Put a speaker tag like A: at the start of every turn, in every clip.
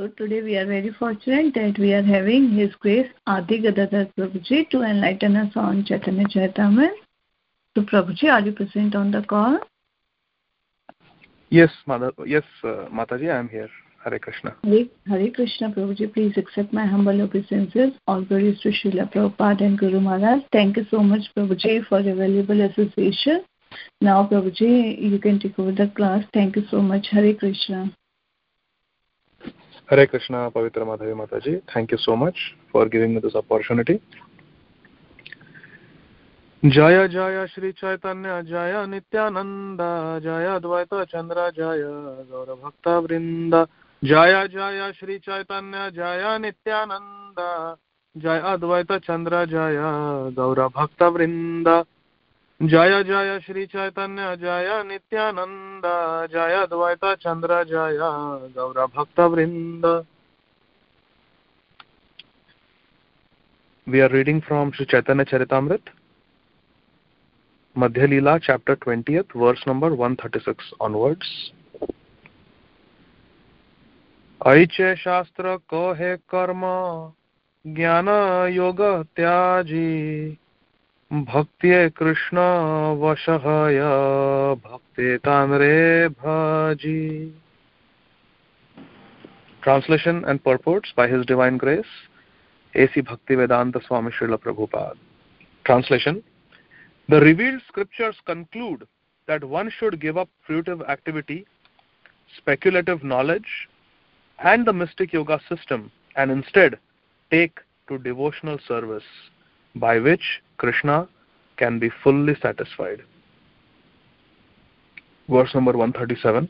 A: So today we are very fortunate that we are having His Grace Adi Gadadhar Prabhuji to enlighten us on Chaitanya Charitamrita. So Prabhuji, are you present on the call?
B: Yes, Mataji, I am here. Hare Krishna.
A: Hare Krishna, Prabhuji. Please accept my humble obeisances. All glories to Srila Prabhupada and Guru Maharaj. Thank you so much, Prabhuji, for your valuable association. Now, Prabhuji, you can take over the class. Thank you so much. Hare Krishna.
B: Hare Krishna, Pavitra Madhavi Mataji. Thank you so much for giving me this opportunity. Jaya Jaya Shri Chaitanya Jaya Nityananda Jaya Advaita Chandra Jaya Gaura Bhakta Vrinda Jaya Jaya Shri Chaitanya Jaya Nityananda Jaya Advaita Chandra Jaya Gaura Bhakta Vrinda Jaya Jaya Shri Chaitanya Jaya Nityananda Jaya Advaita Chandra Jaya Gaura Bhakta Vrinda. We are reading from Sri Chaitanya Charitamrita, Madhya Leela, chapter 20th, verse number 136 onwards. Aiche Shastra Kohe Karma Jnana Yoga Tyaji Bhakti Krishna Vashahaya Bhakti Tanre Bhaji. Translation and purports by His Divine Grace, A.C. Bhaktivedanta Swami Srila Prabhupada. Translation. The revealed scriptures conclude that one should give up fruitive activity, speculative knowledge, and the mystic yoga system, and instead take to devotional service, by which Krishna can be fully satisfied. Verse number 137.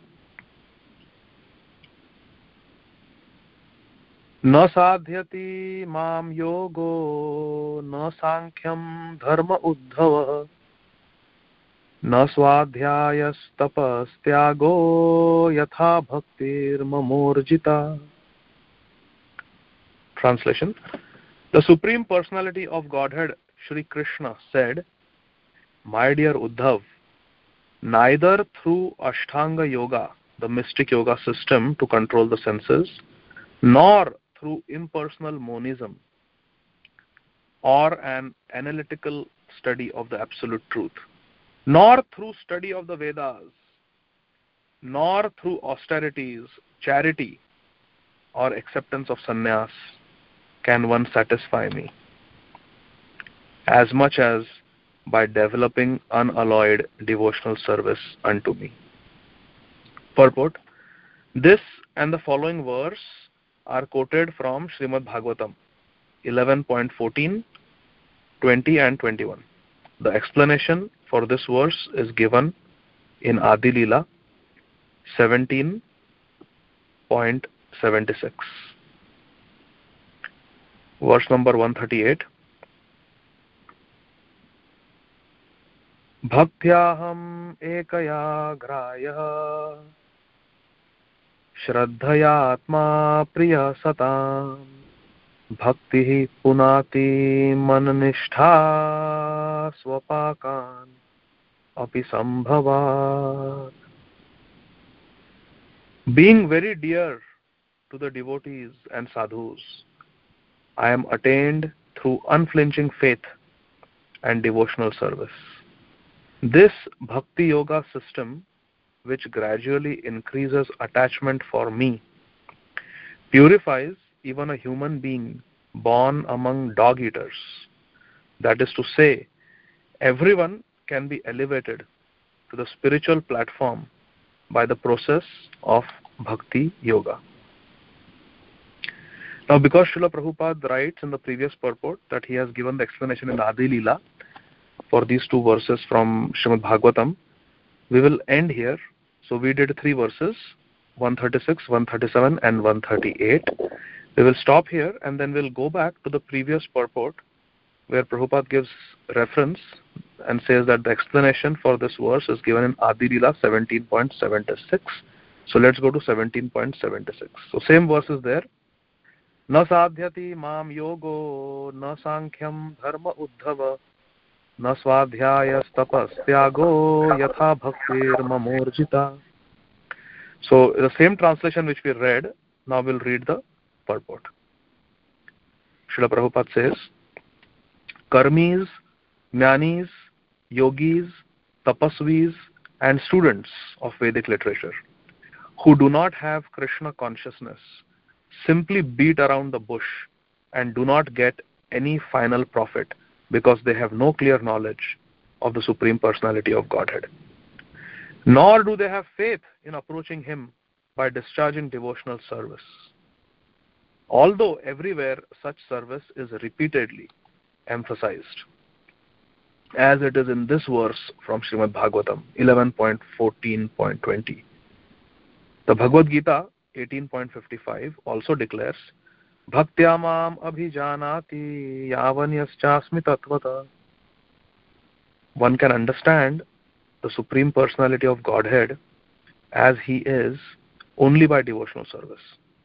B: Na sadhyati mam yogo na sankyam dharma uddhava na swadhyayas tapas tyago yatha bhaktir mamorjita. Translation. The Supreme Personality of Godhead, Shri Krishna, said, My dear Uddhav, neither through Ashtanga Yoga, the mystic yoga system to control the senses, nor through impersonal monism or an analytical study of the absolute truth, nor through study of the Vedas, nor through austerities, charity, or acceptance of sannyas can one satisfy me, as much as by developing unalloyed devotional service unto me. Purport. This and the following verse are quoted from Srimad Bhagavatam 11.14, 20 and 21. The explanation for this verse is given in Adi Leela 17.76. Verse number 138. Bhaktyaham ekaya graya Shraddhayatma priya satam Bhakti punati mannishtha swapakan api sambhavat. Being very dear to the devotees and sadhus, I am attained through unflinching faith and devotional service. This Bhakti Yoga system, which gradually increases attachment for me, purifies even a human being born among dog eaters. That is to say, everyone can be elevated to the spiritual platform by the process of Bhakti Yoga. Now, because Srila Prabhupada writes in the previous purport that he has given the explanation in the Adi Leela for these two verses from Srimad Bhagavatam, we will end here. So we did 3 verses, 136, 137 and 138. We will stop here and then we'll go back to the previous purport where Prabhupada gives reference and says that the explanation for this verse is given in Adi Leela 17.76. So let's go to 17.76. So same verse is there. Na sadhyati mam yogo na sankyam dharma uddhava na swadhyaya tapas tyago yatha bhaktir mamorjita. So the same translation which we read Now we'll read the purport. Srila Prabhupada says, Karmis, Jnanis, Yogis, Tapasvis and students of Vedic literature who do not have Krishna consciousness simply beat around the bush and do not get any final profit because they have no clear knowledge of the Supreme Personality of Godhead. Nor do they have faith in approaching Him by discharging devotional service. Although everywhere such service is repeatedly emphasized, as it is in this verse from Srimad Bhagavatam 11.14.20. The Bhagavad Gita 18.55 also declares, Bhaktya mam abhijanati yavanyaschasmi tatvata. One can understand the Supreme Personality of Godhead as He is only by devotional service.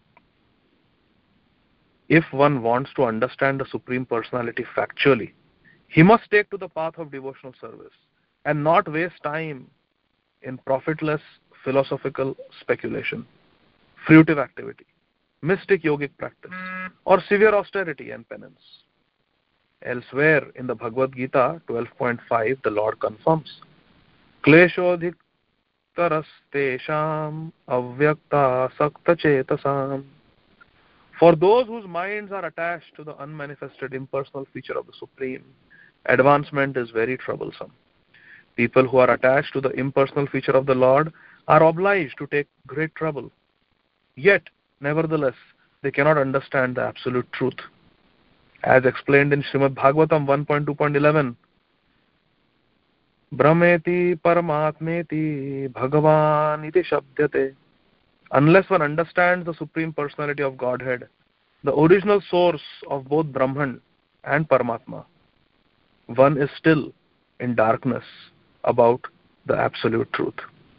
B: If one wants to understand the Supreme Personality factually, he must take to the path of devotional service and not waste time in profitless philosophical speculation, fruitive activity, mystic yogic practice, or severe austerity and penance. Elsewhere in the Bhagavad Gita 12.5, the Lord confirms, Kleshodhik tarastesham avyakta sakta chetasam. For those whose minds are attached to the unmanifested impersonal feature of the Supreme, advancement is very troublesome. People who are attached to the impersonal feature of the Lord are obliged to take great trouble. Yet, nevertheless, they cannot understand the absolute truth. As explained in Srimad Bhagavatam 1.2.11, Brahmeti Paramatmeti Bhagavan iti Shabdyate. Unless one understands the Supreme Personality of Godhead, the original source of both Brahman and Paramatma, one is still in darkness about the absolute truth.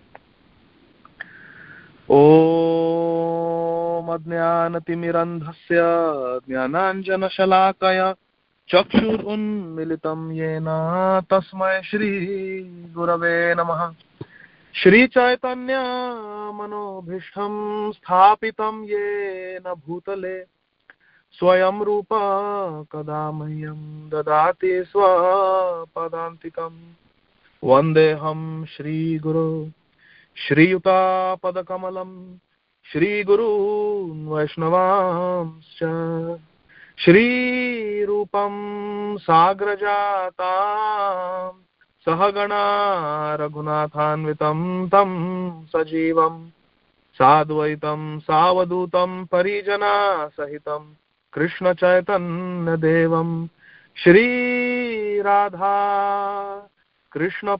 B: Om Ajnanatimirandhasya Jnananjana Shalakaya Chakshur Unmilitam Yena Tasmai Shri Gurave Namaha. Shri Chaitanya Manobhishtam Sthapitam Yena Bhutale Swayam Rupa Kadamahyam Dadati Swapadantikam Vandeham Shri Guru Shri Yuta Padakamalam Shri Guru Vaishnavamscha Shri Rupam Sagrajatam Sahagana Raghunathanvitam Tam Sajivam Sadvaitam Savadutam Parijana Sahitam Krishna Chaitanya Devam Shri Radha Krishna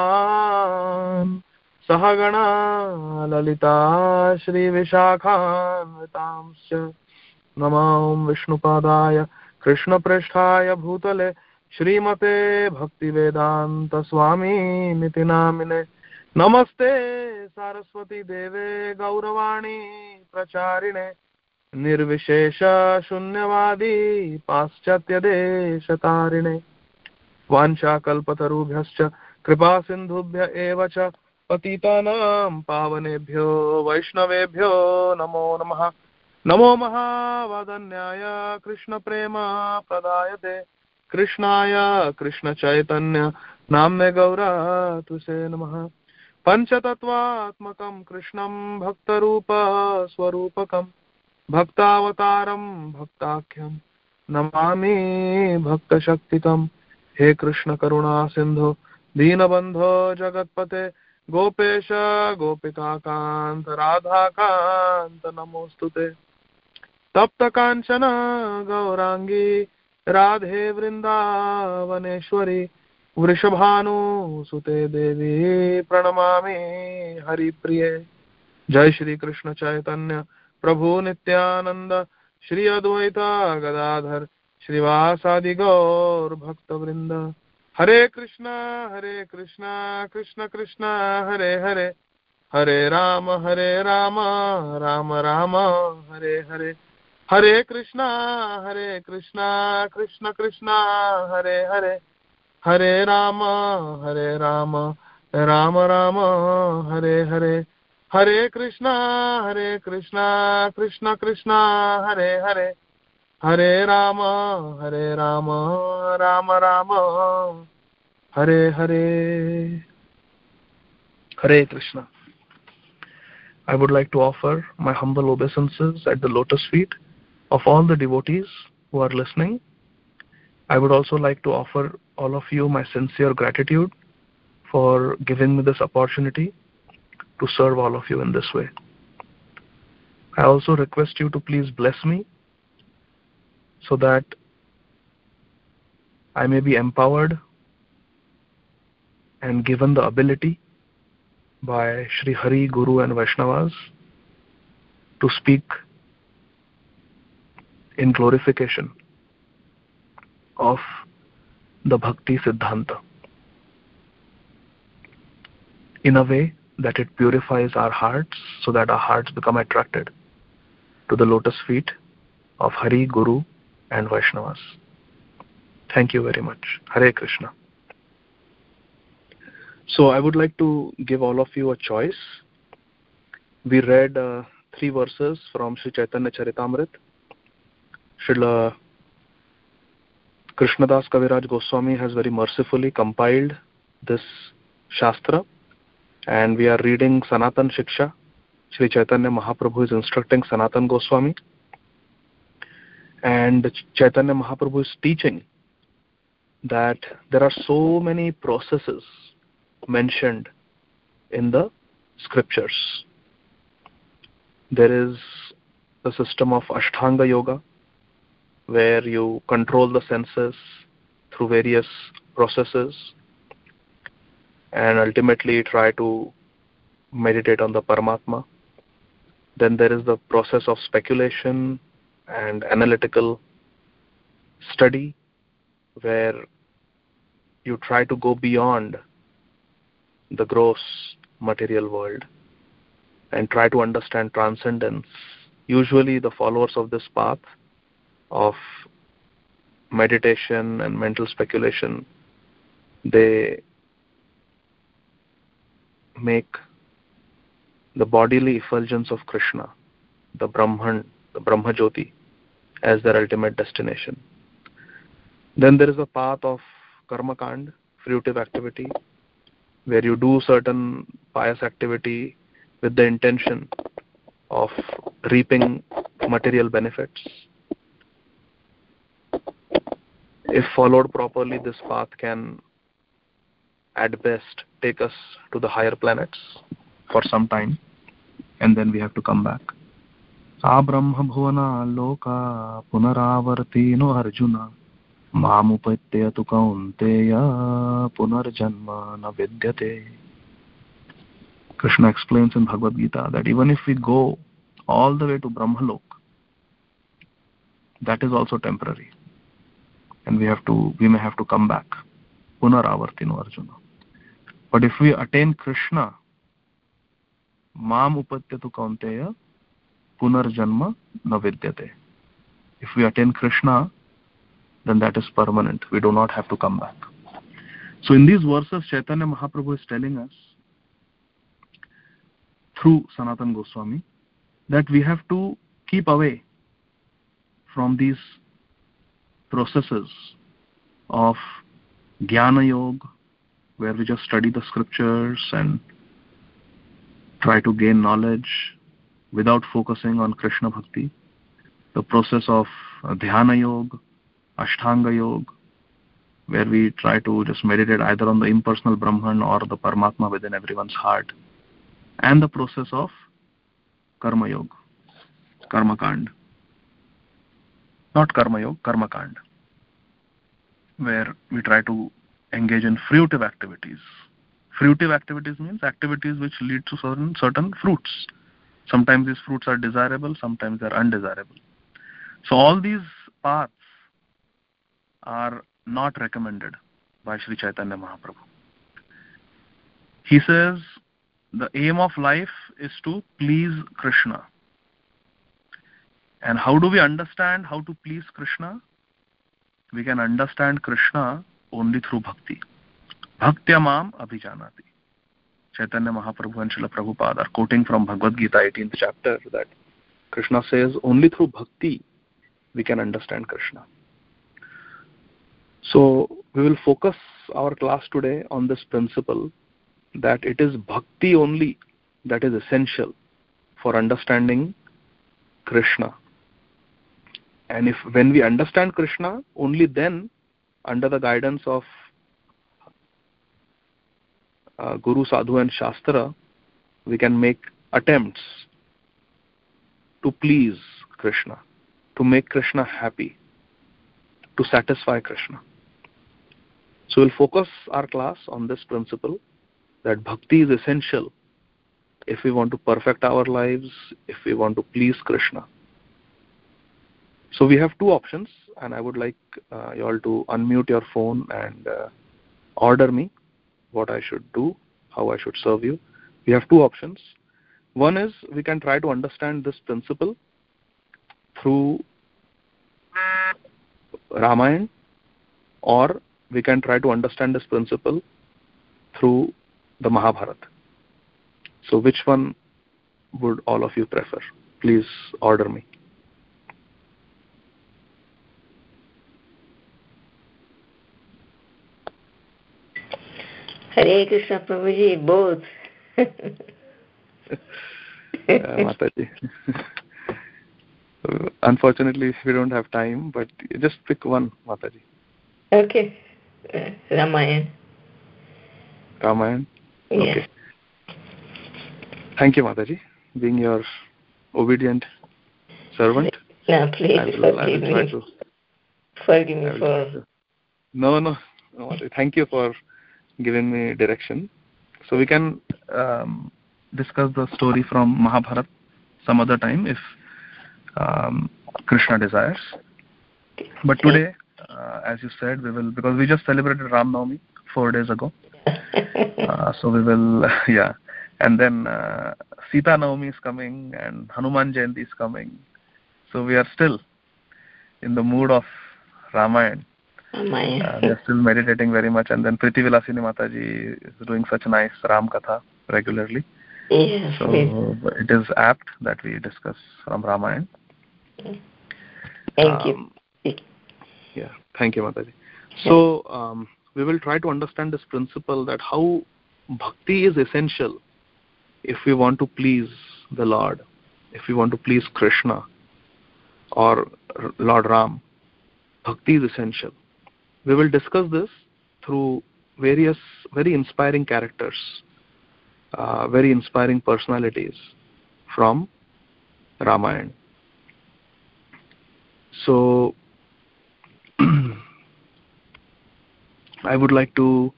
B: Padan Sahagana Lalita Shri Vishakhanvitamscha Namam Vishnupadaya Krishna Prasthaya Bhutale Shrimate Bhaktivedanta Swami Niti Namine Namaste Saraswati Deve Gauravani Pracharine Nirvishesha Shunyavadi Paschatya Deshatarine Vancha Kalpatarubhyascha Kripa Sindhubhya Evacha Patitanam Pavanebhyo Vaishnavebhyo Namo Namaha Namo Mahavadanyaya Krishna Prema Pradayate Krishnaya Krishna Chaitanya Namne Gaura Tuse Namaha Panchatattvatmakam Krishnam Bhaktarupa Swarupakam Bhaktavataram Bhaktakyam Namami Bhakta Shaktikam He Krishna Karuna Sindhu Deenabandho Jagatpate Gopesha Gopika Kanta Radha Kanta Namostute Tapta Kanchana Gaurangi Radhe Vrindavaneshwari Vrishabhanu Sute Devi Pranamami Hari Priye Jai Shri Krishna Chaitanya Prabhu Nityananda Shri Advaita Gadadhar Shrivasadi Gaur Bhakta Vrinda Hare Krishna Krishna Krishna Hare Hare Hare Rama Rama Rama Hare Hare Hare Krishna Krishna Krishna Hare Hare Hare Rama Rama Rama Hare Hare Hare Krishna, Krishna Krishna, Hare Hare, Hare Rama, Rama Rama, Hare Hare. Hare Krishna. I would like to offer my humble obeisances at the lotus feet of all the devotees who are listening. I would also like to offer all of you my sincere gratitude for giving me this opportunity to serve all of you in this way. I also request you to please bless me so that I may be empowered and given the ability by Sri Hari, Guru and Vaishnavas to speak in glorification of the Bhakti Siddhanta in a way that it purifies our hearts so that our hearts become attracted to the lotus feet of Hari, Guru and Vaishnavas. Thank you very much. Hare Krishna. So I would like to give all of you a choice. We read 3 verses from Sri Chaitanya Charitamrita. Srila Krishnadas Kaviraj Goswami has very mercifully compiled this Shastra, and we are reading Sanatan Shiksha. Sri Chaitanya Mahaprabhu is instructing Sanatan Goswami, and Chaitanya Mahaprabhu is teaching that there are so many processes mentioned in the scriptures. There is the system of Ashtanga Yoga, where you control the senses through various processes and ultimately try to meditate on the Paramatma. Then there is the process of speculation and analytical study, where you try to go beyond the gross material world and try to understand transcendence. Usually the followers of this path of meditation and mental speculation, they make the bodily effulgence of Krishna, the Brahman, the Brahma Jyoti, as their ultimate destination. Then there is a path of Karma Kand, fruitive activity, where you do certain pious activity with the intention of reaping material benefits. If followed properly, this path can at best take us to the higher planets for some time, and then we have to come back. A Brahma Bhuvana Loka Punaravartino Arjuna Mamupatyatu Kaunteya Punarjanma na Vidyate. Krishna explains in Bhagavad Gita that even if we go all the way to Brahmalok, that is also temporary, and we may have to come back. Punaravartino Arjuna. But if we attain Krishna, Mam Upatyatu Kaunteya Punarjanma na Vidyate. If we attain Krishna, then that is permanent. We do not have to come back. So in these verses, Chaitanya Mahaprabhu is telling us through Sanatan Goswami that we have to keep away from these processes of Jnana Yoga, where we just study the scriptures and try to gain knowledge without focusing on Krishna Bhakti. The process of Dhyana Yoga, Ashtanga Yoga, where we try to just meditate either on the impersonal Brahman or the Paramatma within everyone's heart. And the process of Karma Yoga, Karma Kand. Not Karma Yoga, Karma Kand, where we try to engage in fruitive activities. Fruitive activities means activities which lead to certain fruits. Sometimes these fruits are desirable, sometimes they are undesirable. So all these paths are not recommended by Sri Chaitanya Mahaprabhu. He says the aim of life is to please Krishna. And how do we understand how to please Krishna? We can understand Krishna only through bhakti. Bhaktya mam abhijanati. Chaitanya Mahaprabhu and Srila Prabhupada are quoting from Bhagavad Gita 18th chapter that Krishna says only through bhakti we can understand Krishna. So we will focus our class today on this principle that it is bhakti only that is essential for understanding Krishna. And when we understand Krishna, only then, under the guidance of Guru, Sadhu and Shastra, we can make attempts to please Krishna, to make Krishna happy, to satisfy Krishna. So we'll focus our class on this principle that bhakti is essential if we want to perfect our lives, if we want to please Krishna. So we have two options, and I would like you all to unmute your phone and order me what I should do, how I should serve you. We have two options. One is we can try to understand this principle through Ramayana, or we can try to understand this principle through the Mahabharata. So which one would all of you prefer? Please order me.
C: Hare Krishna Prabhuji, both.
B: Mataji. Unfortunately, we don't have time, but just pick one, Mataji.
C: Okay. Ramayana.
B: Ramayana?
C: Yeah.
B: Okay. Thank you, Mataji. Being your obedient servant.
C: No, please forgive me. Forgive me for...
B: No, Mataji. Thank you for giving me direction. So we can discuss the story from Mahabharata some other time if Krishna desires. But today, as you said, we will, because we just celebrated Ram Navami 4 days ago. So we will, yeah. And then Sita Navami is coming and Hanuman Jayanti is coming. So we are still in the mood of Ramayana. We are still meditating very much. And then Priti Vilasini Mataji is doing such a nice Ram Katha regularly.
C: Yes,
B: so it is apt that we discuss from Ramayana.
C: Thank you.
B: Yeah, thank you, Mataji. So we will try to understand this principle that how bhakti is essential if we want to please the Lord, if we want to please Krishna or Lord Ram. Bhakti is essential. We will discuss this through various very inspiring characters, very inspiring personalities from Ramayana. So I would like to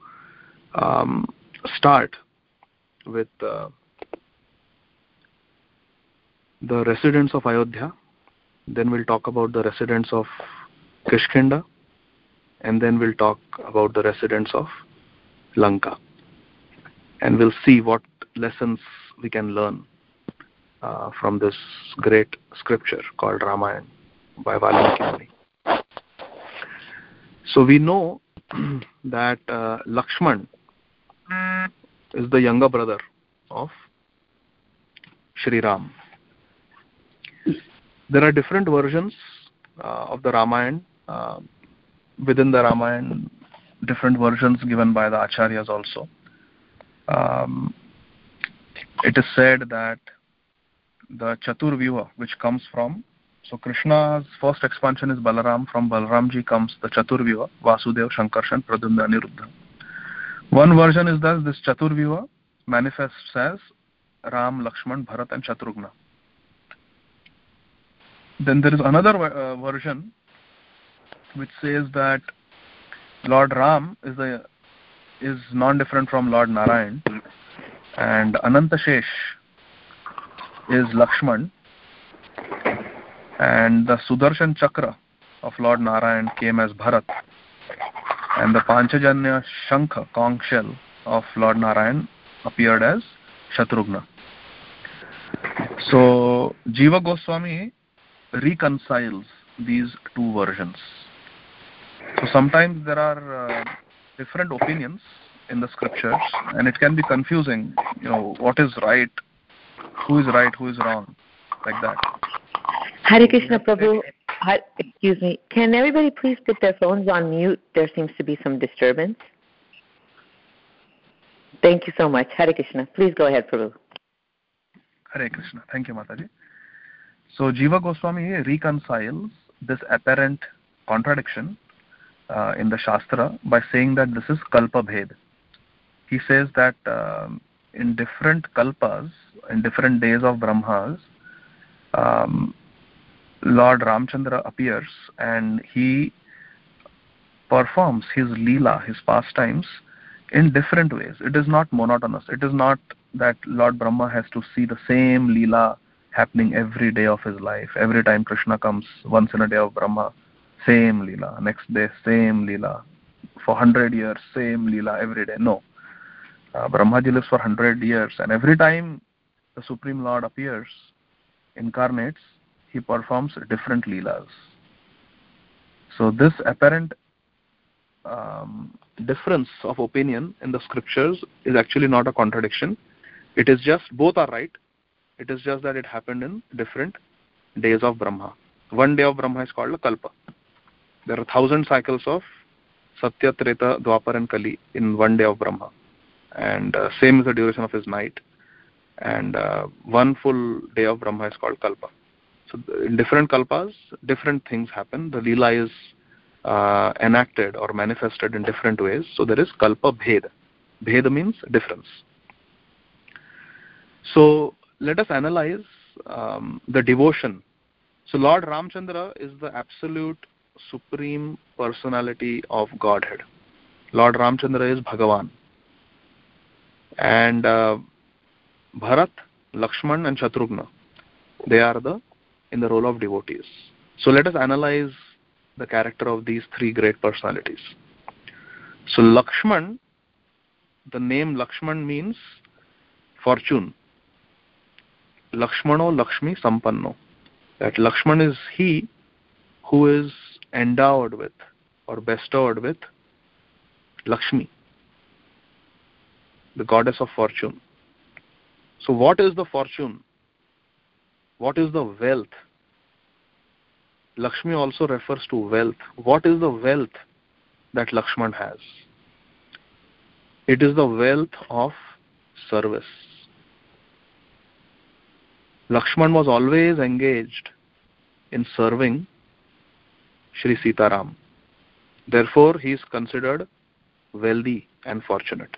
B: start with the residents of Ayodhya. Then we'll talk about the residents of Kishkinda, and then we'll talk about the residents of Lanka. And we'll see what lessons we can learn from this great scripture called Ramayana by Valmiki Muni. So we know that Lakshman is the younger brother of Shri Ram. There are different versions of the Ramayana. Within the Ramayana, different versions given by the Acharyas also. It is said that the Chaturvyuha, which comes from, so Krishna's first expansion is Balaram. From Balaramji comes the Chaturvyuha, Vasudev, Shankarshan, Pradyumna, Aniruddha. One version is that this Chaturvyuha manifests as Ram, Lakshman, Bharat and Shatrughna. Then there is another version which says that Lord Ram is non-different from Lord Narayan, and Anantashesh is Lakshman, and the Sudarshan Chakra of Lord Narayan came as Bharat, and the Panchajanya Shankha, conch shell of Lord Narayan appeared as Shatrughna. So Jiva Goswami reconciles these two versions. So sometimes there are different opinions in the scriptures, and it can be confusing. What is right, who is wrong, like that.
C: Hare Krishna, Prabhu. Excuse me. Can everybody please put their phones on mute? There seems to be some disturbance. Thank you so much. Hare Krishna. Please go ahead, Prabhu.
B: Hare Krishna. Thank you, Mataji. So Jiva Goswami reconciles this apparent contradiction in the Shastra by saying that this is Kalpa Bhed. He says that in different Kalpas, in different days of Brahmas, Lord Ramchandra appears and he performs his Leela, his pastimes, in different ways. It is not monotonous. It is not that Lord Brahma has to see the same Leela happening every day of his life. Every time Krishna comes, once in a day of Brahma, same Leela. Next day, same Leela. For 100 years, same Leela every day. No. Brahmaji lives for 100 years, and every time the Supreme Lord appears, incarnates, he performs different Leelas. So this apparent difference of opinion in the scriptures is actually not a contradiction. It is just, both are right. It is just that it happened in different days of Brahma. One day of Brahma is called a Kalpa. There are 1,000 cycles of Satya, Treta, Dwapar and Kali in one day of Brahma. And same is the duration of his night. And one full day of Brahma is called Kalpa. So in different Kalpas, different things happen. The Leela is enacted or manifested in different ways. So there is Kalpa Bhed. Bhed means difference. So let us analyze the devotion. So Lord Ramchandra is the absolute supreme personality of Godhead. Lord Ramchandra is Bhagavan. And Bharat, Lakshman and Shatrughna, they are in the role of devotees. So let us analyze the character of these three great personalities. So Lakshman, the name Lakshman means fortune. Lakshmano Lakshmi Sampanno. That Lakshman is he who is endowed with or bestowed with Lakshmi, the goddess of fortune. So what is the fortune? What is the wealth? Lakshmi also refers to wealth. What is the wealth that Lakshman has? It is the wealth of service. Lakshman was always engaged in serving Shri Sitaram. Therefore, he is considered wealthy and fortunate.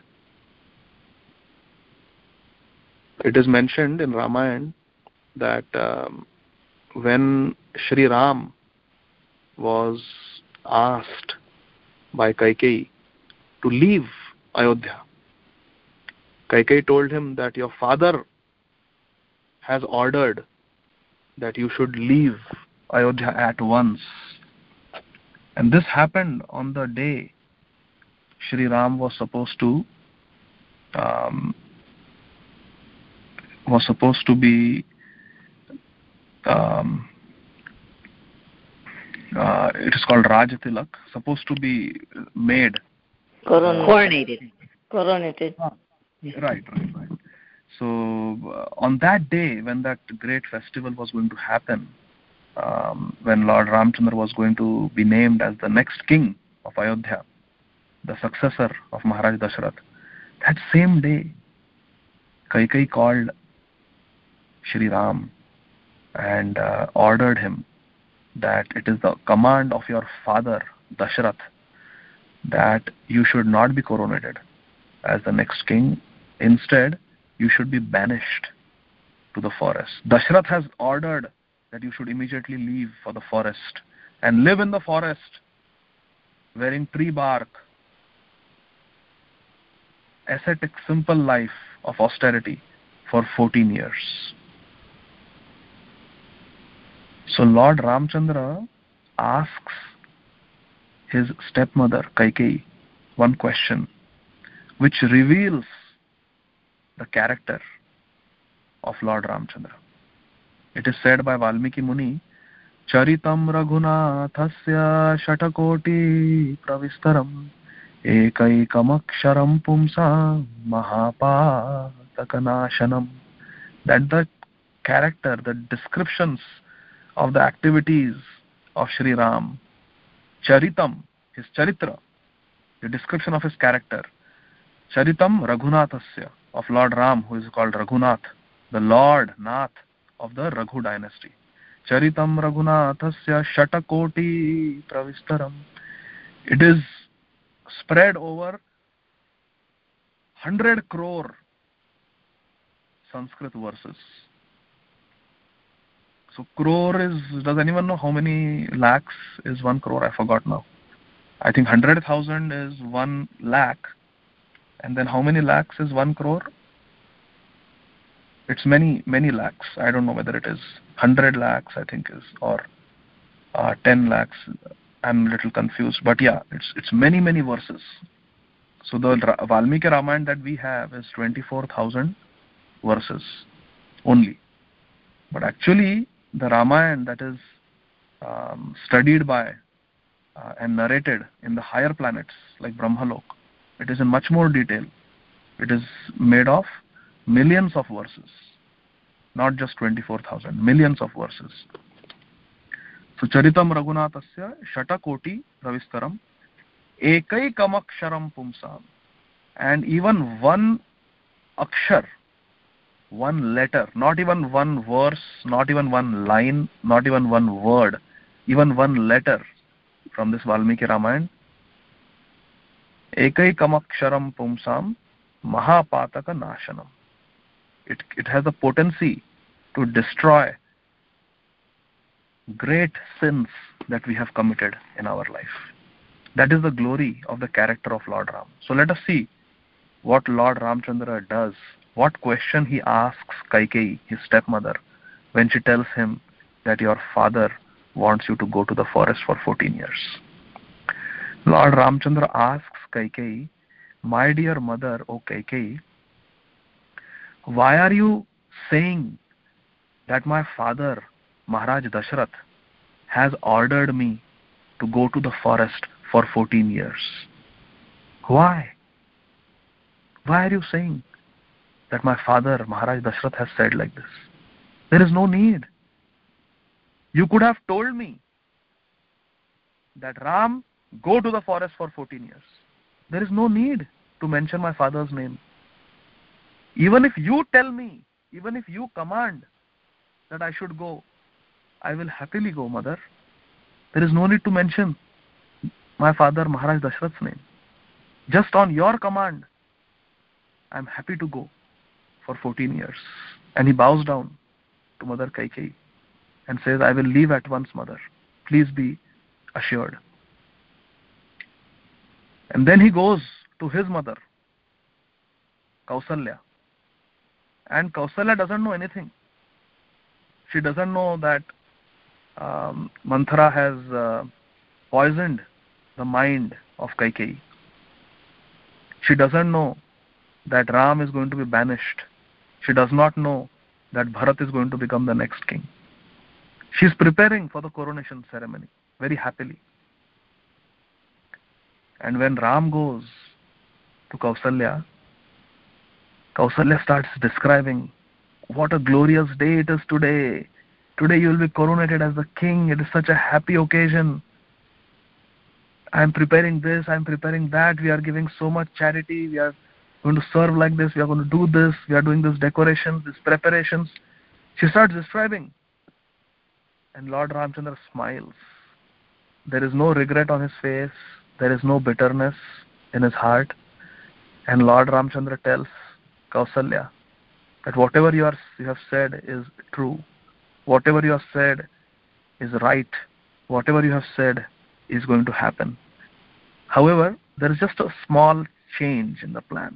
B: It is mentioned in Ramayana that when Shri Ram was asked by Kaikeyi to leave Ayodhya, Kaikeyi told him that your father has ordered that you should leave Ayodhya at once. And this happened on the day Shri Ram was supposed to be it is called Rajatilak, supposed to be made
C: Coronated.
B: Right. So on that day, when that great festival was going to happen, when Lord Ramchandra was going to be named as the next king of Ayodhya, the successor of Maharaj Dasharath, that same day, Kaikeyi called Shri Ram and ordered him that it is the command of your father, Dasharath, that you should not be coronated as the next king. Instead, you should be banished to the forest. Dasharath has ordered that you should immediately leave for the forest and live in the forest wearing tree bark, ascetic, simple life of austerity for 14 years. So Lord Ramchandra asks his stepmother Kaikeyi one question which reveals the character of Lord Ramchandra. It is said by Valmiki Muni, Charitam Raghunathasya Shatakoti Pravistaram Ekaikamaksharam pumsam mahapatakanashanam. That the character, the descriptions of the activities of Sri Ram, Charitam, his Charitra, the description of his character, Charitam Raghunathasya, of Lord Ram, who is called Raghunath, the Lord Nath of the Raghu dynasty. Charitam Raghunathasya Shatakoti Pravistaram. It is spread over 100 crore Sanskrit verses. So crore is, does anyone know how many lakhs is 1 crore? I forgot now. I think 100,000 is 1 lakh. And then how many lakhs is 1 crore? It's many lakhs. I don't know whether it is 100 lakhs, I think is, or 10 lakhs. I'm a little confused. But yeah, it's many verses. So the Valmiki Ramayana that we have is 24,000 verses only. But actually, the Ramayana that is studied by and narrated in the higher planets like Brahmalok, it is in much more detail. It is made of millions of verses, not just 24,000, millions of verses. So Charitam Raghunathasya Shatakoti Ravistaram Ekaikamaksharam Pumsam. And even one akshar, one letter, not even one verse, not even one line, not even one word, even one letter from this Valmiki Ramayana, Ekaikamaksharam Pumsam Mahapataka Nashanam. It has a potency to destroy great sins that we have committed in our life. That is the glory of the character of Lord Ram. So let us see what Lord Ramchandra does, what question he asks Kaikeyi, his stepmother, when she tells him that your father wants you to go to the forest for 14 years. Lord Ramchandra asks Kaikeyi, my dear mother, O Kaikeyi, why are you saying that my father, Maharaj Dashrath, has ordered me to go to the forest for 14 years? Why? Why are you saying that my father, Maharaj Dashrath, has said like this? There is no need. You could have told me that Ram, go to the forest for 14 years. There is no need to mention my father's name. Even if you tell me, even if you command that I should go, I will happily go, mother. There is no need to mention my father Maharaj Dashrath's name. Just on your command, I am happy to go for 14 years. And he bows down to Mother Kaikeyi and says, I will leave at once, mother. Please be assured. And then he goes to his mother, Kausalya. And Kausalya doesn't know anything. She doesn't know that Manthara has poisoned the mind of Kaikeyi. She doesn't know that Ram is going to be banished. She does not know that Bharat is going to become the next king. She is preparing for the coronation ceremony very happily. And when Ram goes to Kausalya, Kausalya starts describing what a glorious day it is today. Today you will be coronated as the king. It is such a happy occasion. I am preparing this, I am preparing that. We are giving so much charity. We are going to serve like this. We are going to do this. We are doing this decorations, these preparations. She starts describing. And Lord Ramchandra smiles. There is no regret on his face. There is no bitterness in his heart. And Lord Ramchandra tells Kausalya that whatever you have said is true. Whatever you have said is right. Whatever you have said is going to happen. However, there is just a small change in the plan.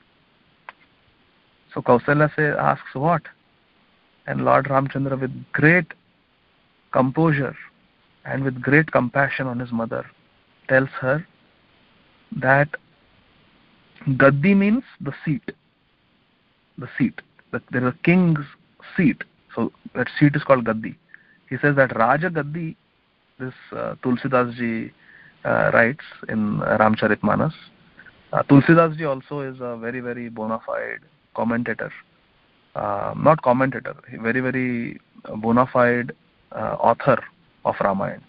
B: So Kausalya asks what? And Lord Ramchandra, with great composure and with great compassion on his mother, tells her that Gaddi means the seat. The seat. There is a king's seat. So that seat is called Gaddi. He says that Raja Gaddi, this Tulsidas ji writes in Ramcharitmanas. Tulsidas ji also is a very, very bona fide commentator. Not commentator, very, very bona fide author of Ramayana.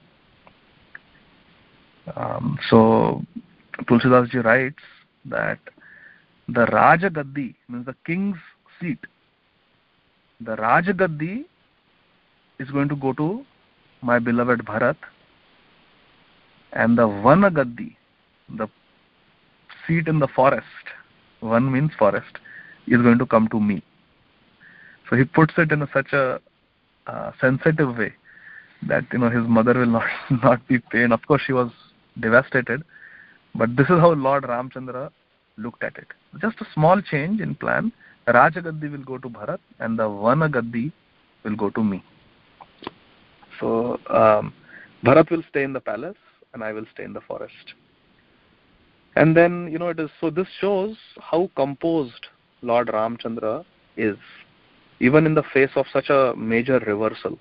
B: So Tulsidas ji writes that the Rajagaddi, means the king's seat, the Rajagaddi is going to go to my beloved Bharat, and the Vanagaddi, the seat in the forest, Van means forest, is going to come to me. So he puts it in such a sensitive way that his mother will not be pained. Of course, she was devastated, but this is how Lord Ramchandra looked at it. Just a small change in plan. Rajagaddi will go to Bharat, and the Vanagaddi will go to me. So Bharat will stay in the palace, and I will stay in the forest. And then it is so. This shows how composed Lord Ramchandra is, even in the face of such a major reversal.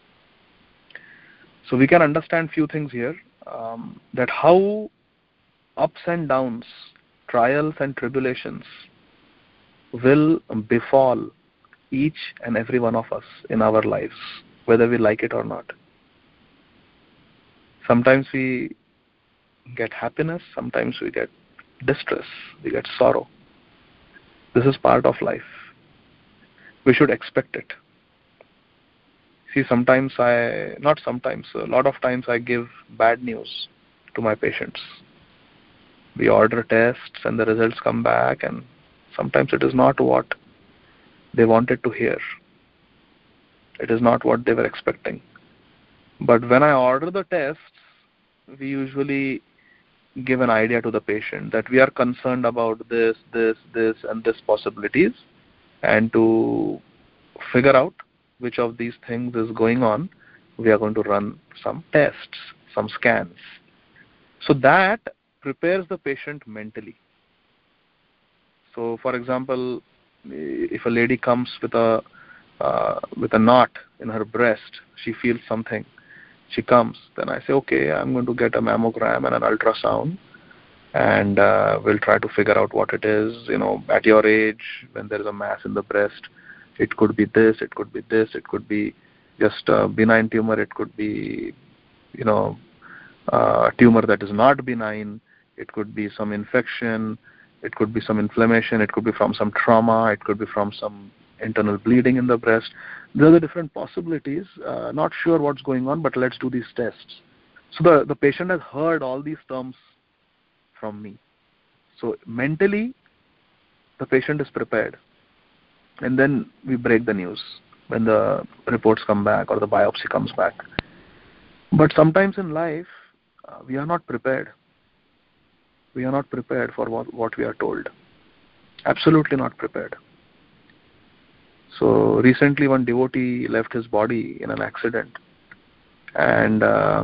B: So we can understand few things here, that how ups and downs, trials and tribulations will befall each and every one of us in our lives, whether we like it or not. Sometimes we get happiness, sometimes we get distress, we get sorrow. This is part of life. We should expect it. See, a lot of times I give bad news to my patients. We order tests and the results come back, and sometimes it is not what they wanted to hear. It is not what they were expecting. But when I order the tests, we usually give an idea to the patient that we are concerned about this, and this possibilities, and to figure out which of these things is going on, we are going to run some tests, some scans. So that prepares the patient mentally. So, for example, if a lady comes with a knot in her breast, she feels something. She comes, then I say, okay, I'm going to get a mammogram and an ultrasound, and we'll try to figure out what it is. At your age, when there is a mass in the breast, it could be this, it could be this, it could be just a benign tumor, it could be, a tumor that is not benign, it could be some infection, it could be some inflammation, it could be from some trauma, it could be from some internal bleeding in the breast. There are the different possibilities. Not sure what's going on, but let's do these tests. So the patient has heard all these terms from me. So mentally, the patient is prepared. And then we break the news when the reports come back or the biopsy comes back. But sometimes in life, we are not prepared. We are not prepared for what we are told. Absolutely not prepared. So recently one devotee left his body in an accident, and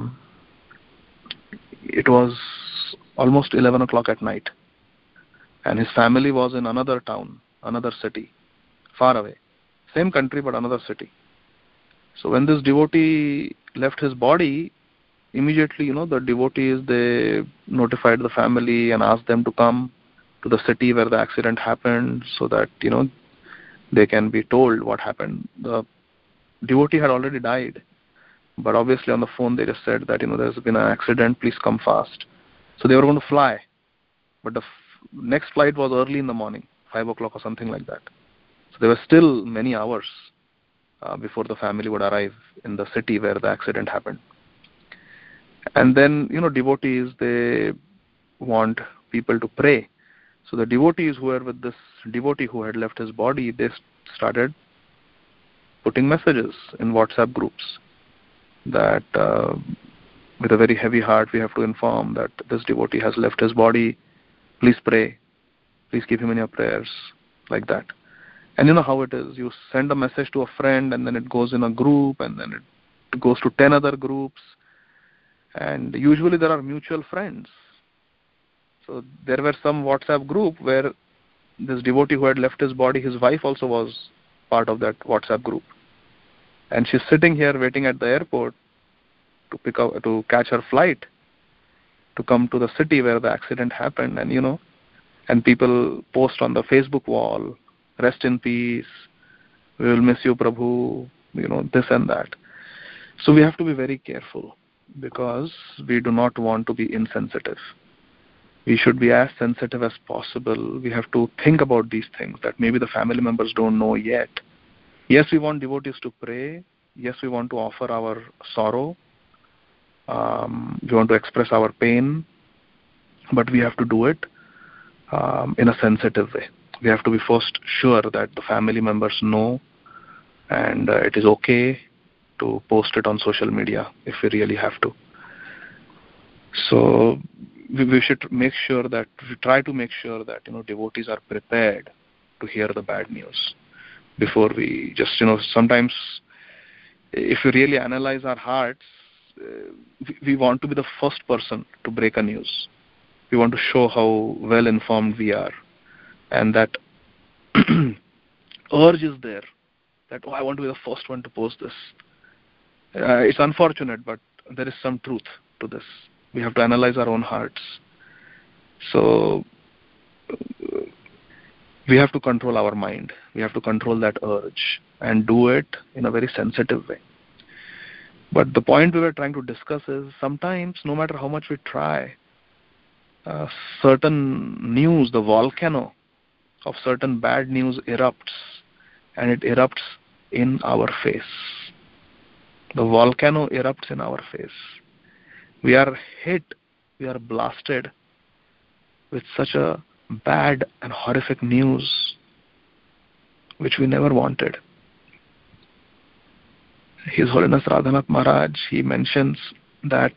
B: it was almost 11 o'clock at night, and his family was in another town, another city, far away. Same country but another city. So when this devotee left his body, immediately, the devotees, they notified the family and asked them to come to the city where the accident happened so that, they can be told what happened. The devotee had already died, but obviously on the phone they just said that, there's been an accident, please come fast. So they were going to fly, but the next flight was early in the morning, 5 o'clock or something like that. So there were still many hours before the family would arrive in the city where the accident happened. And then, devotees, they want people to pray. So the devotees who were with this devotee who had left his body, they started putting messages in WhatsApp groups that with a very heavy heart we have to inform that this devotee has left his body. Please pray. Please keep him in your prayers. Like that. And you know how it is. You send a message to a friend, and then it goes in a group, and then it goes to 10 other groups. And usually there are mutual friends. So there were some WhatsApp group where this devotee who had left his body, his wife also was part of that WhatsApp group. And she's sitting here waiting at the airport to catch her flight. to come to the city where the accident happened, and people post on the Facebook wall, "Rest in peace, we will miss you, Prabhu," this and that. So we have to be very careful, because we do not want to be insensitive. We should be as sensitive as possible. We have to think about these things that maybe the family members don't know yet. Yes, we want devotees to pray. Yes, we want to offer our sorrow. We want to express our pain. But we have to do it in a sensitive way. We have to be first sure that the family members know, and it is okay to post it on social media if we really have to. So we should make sure that, we try to make sure that devotees are prepared to hear the bad news before we just sometimes, if we really analyze our hearts, we want to be the first person to break a news. We want to show how well informed we are, and that urge is there that, I want to be the first one to post this. It's unfortunate, but there is some truth to this. We have to analyze our own hearts. So we have to control our mind. We have to control that urge and do it in a very sensitive way. But the point we were trying to discuss is, sometimes, no matter how much we try, certain news, the volcano of certain bad news erupts, and it erupts in our face. The volcano erupts in our face. We are hit, we are blasted with such a bad and horrific news which we never wanted. His Holiness Radhanath Maharaj, he mentions that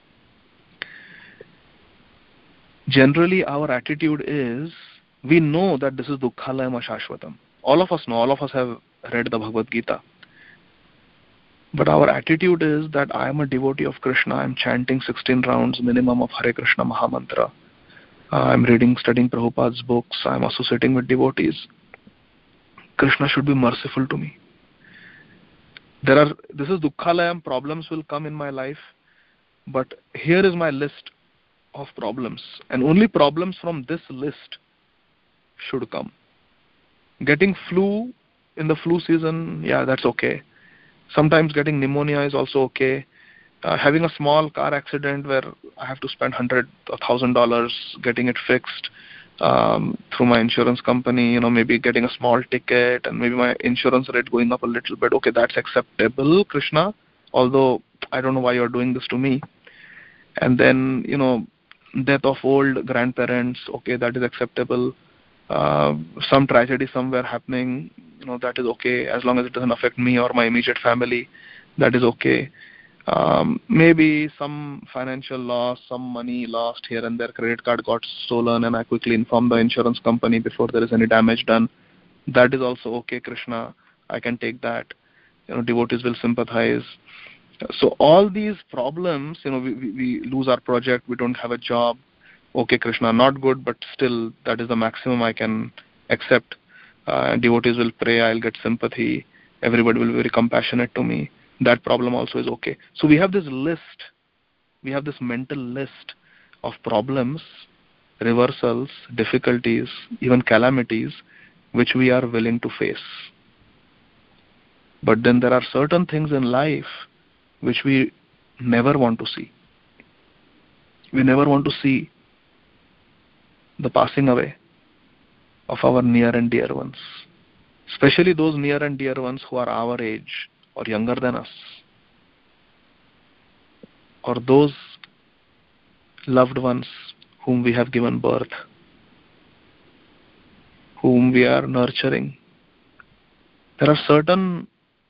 B: generally our attitude is, we know that this is Dukkhalayam Ashashvatam. All of us know, all of us have read the Bhagavad Gita. But our attitude is that I am a devotee of Krishna, I am chanting 16 rounds minimum of Hare Krishna Mahamantra. I am studying Prabhupada's books, I am associating with devotees. Krishna should be merciful to me. This is Dukkhalayam, problems will come in my life, but here is my list of problems, and only problems from this list should come. Getting flu in the flu season, yeah, that's okay. Sometimes getting pneumonia is also okay. Having a small car accident where I have to spend $100,000 or $1,000 getting it fixed through my insurance company, maybe getting a small ticket and maybe my insurance rate going up a little bit. Okay, that's acceptable, Krishna, although I don't know why you're doing this to me. And then, death of old grandparents, okay, that is acceptable. Some tragedy somewhere happening, that is okay, as long as it doesn't affect me or my immediate family, that is okay. Maybe some financial loss, some money lost here and there, credit card got stolen and I quickly inform the insurance company before there is any damage done, that is also okay, Krishna, I can take that. Devotees will sympathize. So all these problems, we lose our project, we don't have a job, okay, Krishna, not good, but still that is the maximum I can accept. Devotees will pray, I'll get sympathy, everybody will be very compassionate to me, that problem also is okay. So we have this list, we have this mental list of problems, reversals, difficulties, even calamities, which we are willing to face. But then there are certain things in life which we never want to see. We never want to see the passing away of our near and dear ones, especially those near and dear ones who are our age or younger than us, or those loved ones whom we have given birth, whom we are nurturing. There are certain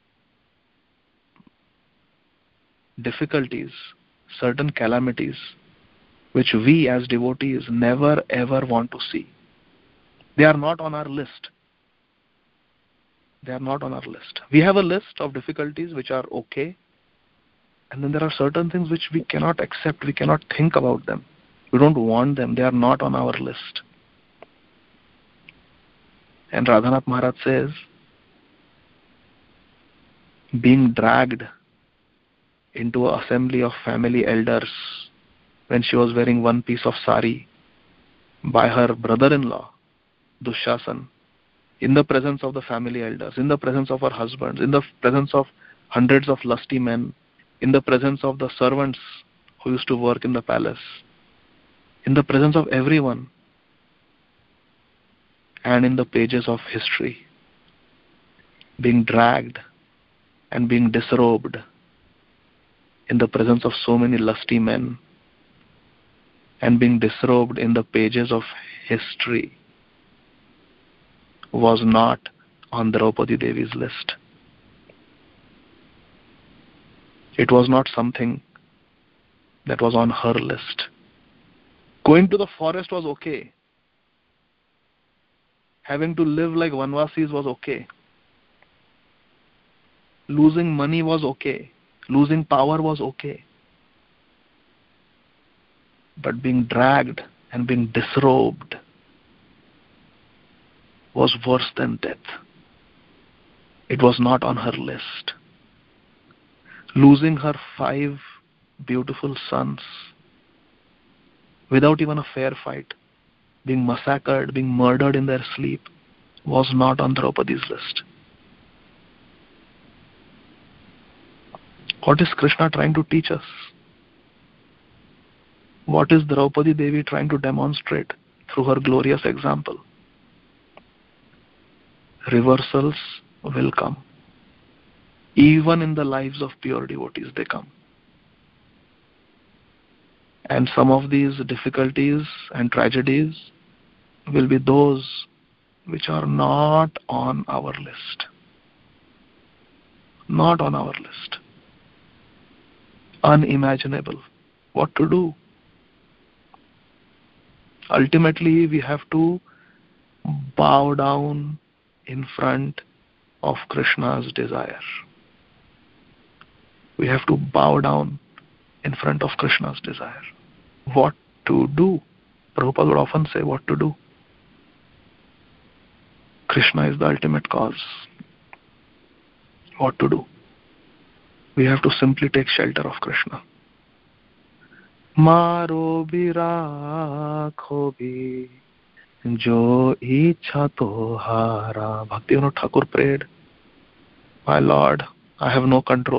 B: difficulties, certain calamities which we as devotees never ever want to see. They are not on our list. They are not on our list. We have a list of difficulties which are okay, and then there are certain things which we cannot accept, we cannot think about them. We don't want them, they are not on our list. And Radhanath Maharaj says, being dragged into an assembly of family elders when she was wearing one piece of sari by her brother-in-law, Dushasan, in the presence of the family elders, in the presence of her husbands, in the presence of hundreds of lusty men, in the presence of the servants who used to work in the palace, in the presence of everyone, and in the pages of history, being dragged and being disrobed in the presence of so many lusty men, and being disrobed in the pages of history, was not on Draupadi Devi's list. It was not something that was on her list. Going to the forest was okay. Having to live like Vanvasis was okay. Losing money was okay. Losing power was okay. But being dragged and being disrobed was worse than death. It was not on her list. Losing her 5 beautiful sons without even a fair fight, being massacred, being murdered in their sleep, was not on Draupadi's list. What is Krishna trying to teach us? What is Draupadi Devi trying to demonstrate through her glorious example? Reversals will come. Even in the lives of pure devotees, they come. And some of these difficulties and tragedies will be those which are not on our list. Not on our list. Unimaginable. What to do? Ultimately, we have to bow down in front of Krishna's desire. We have to bow down in front of Krishna's desire. What to do? Prabhupada would often say, what to do? Krishna is the ultimate cause. What to do? We have to simply take shelter of Krishna. Maro birakho bhi jo ichha tohara. Bhaktivinoda Thakur prayed, my Lord, I have no control.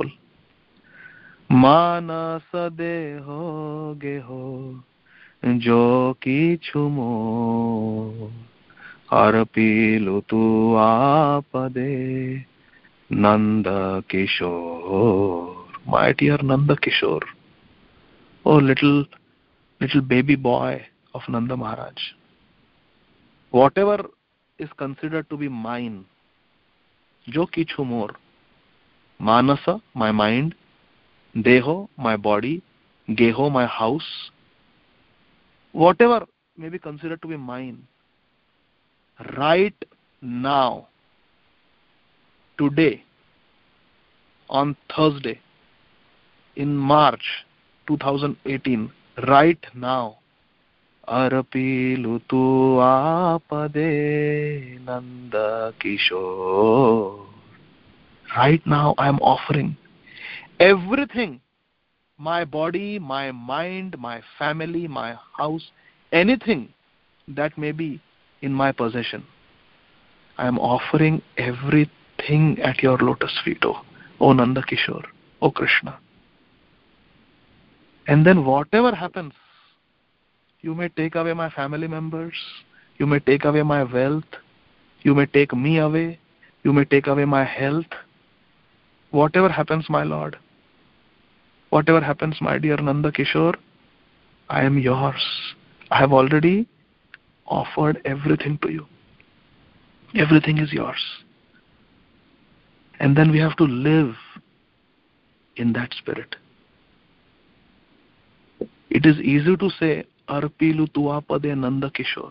B: Manas deho geho jo kichu mo arpilu tu apade Nanda Kishore. My dear Nanda Kishore. Oh, little baby boy of Nanda Maharaj. Whatever is considered to be mine, jo kichu more. Manasa, my mind. Deho, my body. Geho, my house. Whatever may be considered to be mine, right now, today, on Thursday, in March 2018, right now, Arapilu tu apade Nanda Kishore. Right now I am offering everything, my body, my mind, my family, my house, anything that may be in my possession. I am offering everything at your lotus feet, O Nanda Kishore, O Krishna. And then whatever happens, you may take away my family members, you may take away my wealth, you may take me away, you may take away my health. Whatever happens, my Lord, whatever happens, my dear Nanda Kishore, I am yours. I have already offered everything to you. Everything is yours. And then we have to live in that spirit. It is easy to say, Arpilu tuapade Nanda Kishore.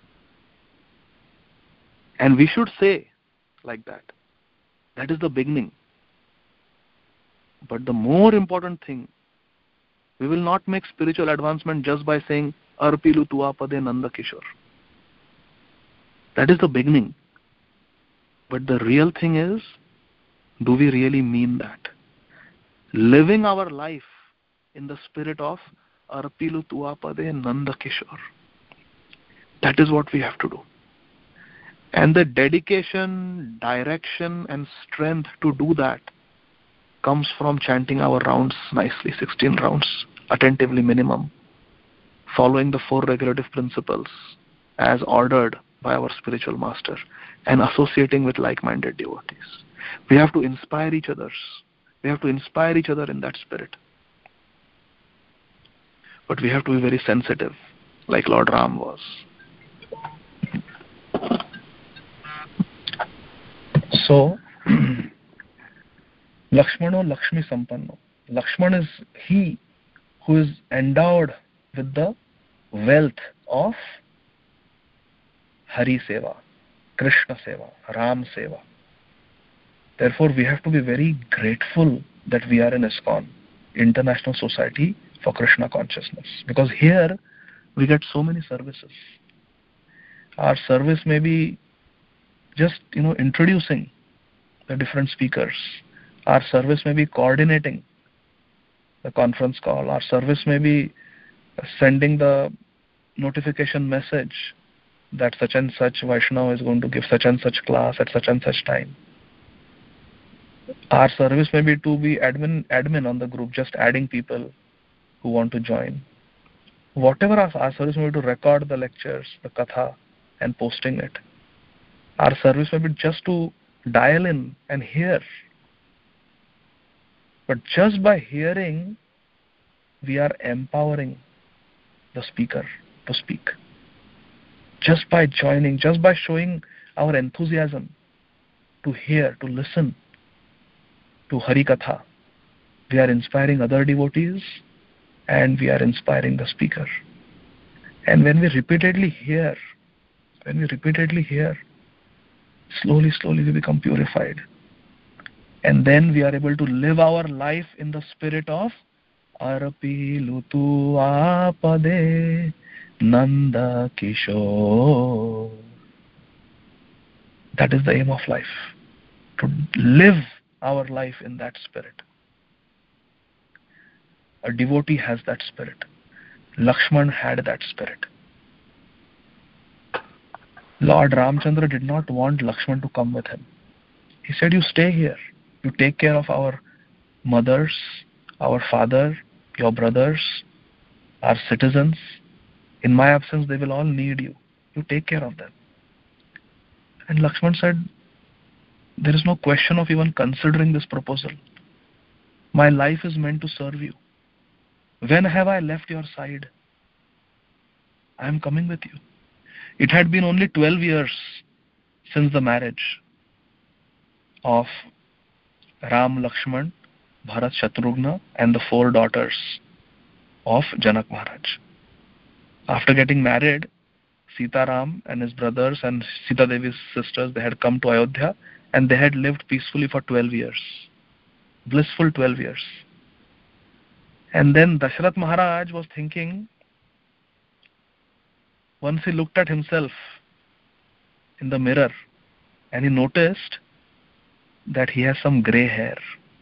B: And we should say like that. That is the beginning. But the more important thing, we will not make spiritual advancement just by saying, Arpilu tuapade Nanda Kishore. That is the beginning. But the real thing is, do we really mean that? Living our life in the spirit of Arpilu Tuapade Nanda Kishore. That is what we have to do. And the dedication, direction and strength to do that comes from chanting our rounds nicely, 16 rounds, attentively minimum, following the 4 regulative principles as ordered by our spiritual master, and associating with like-minded devotees. We have to inspire each other. We have to inspire each other in that spirit. But we have to be very sensitive, like Lord Ram was. So, Lakshmano Lakshmi Sampanno. Lakshman is he who is endowed with the wealth of Hari Seva, Krishna Seva, Ram Seva. Therefore, we have to be very grateful that we are in ISKCON, International Society for Krishna Consciousness, because here we get so many services. Our service may be just introducing the different speakers. Our service may be coordinating the conference call. Our service may be sending the notification message that such and such Vaishnava is going to give such and such class at such and such time. Our service may be to be admin on the group, just adding people who want to join. Whatever our service may be, to record the lectures, the katha, and posting it. Our service may be just to dial in and hear. But just by hearing, we are empowering the speaker to speak. Just by joining, just by showing our enthusiasm to hear, to listen to Hari Katha, we are inspiring other devotees and we are inspiring the speaker. And when we repeatedly hear, slowly we become purified. And then we are able to live our life in the spirit of Arpilu Tuapade Nanda Kishore. That is the aim of life, to live our life in that spirit. A devotee has that spirit. Lakshman had that spirit. Lord Ramchandra did not want Lakshman to come with him. He said, you stay here. You take care of our mothers, our father, your brothers, our citizens. In my absence, they will all need you. You take care of them. And Lakshman said, there is no question of even considering this proposal. My life is meant to serve you. When have I left your side? I am coming with you. It had been only 12 years since the marriage of Ram, Lakshman, Bharat, Shatrughna and the 4 daughters of Janak Maharaj. After getting married, Sita Ram and his brothers and Sita Devi's sisters, they had come to Ayodhya and they had lived peacefully for 12 years. Blissful 12 years. And then Dasharath Maharaj was thinking, once he looked at himself in the mirror and he noticed that he has some grey hair.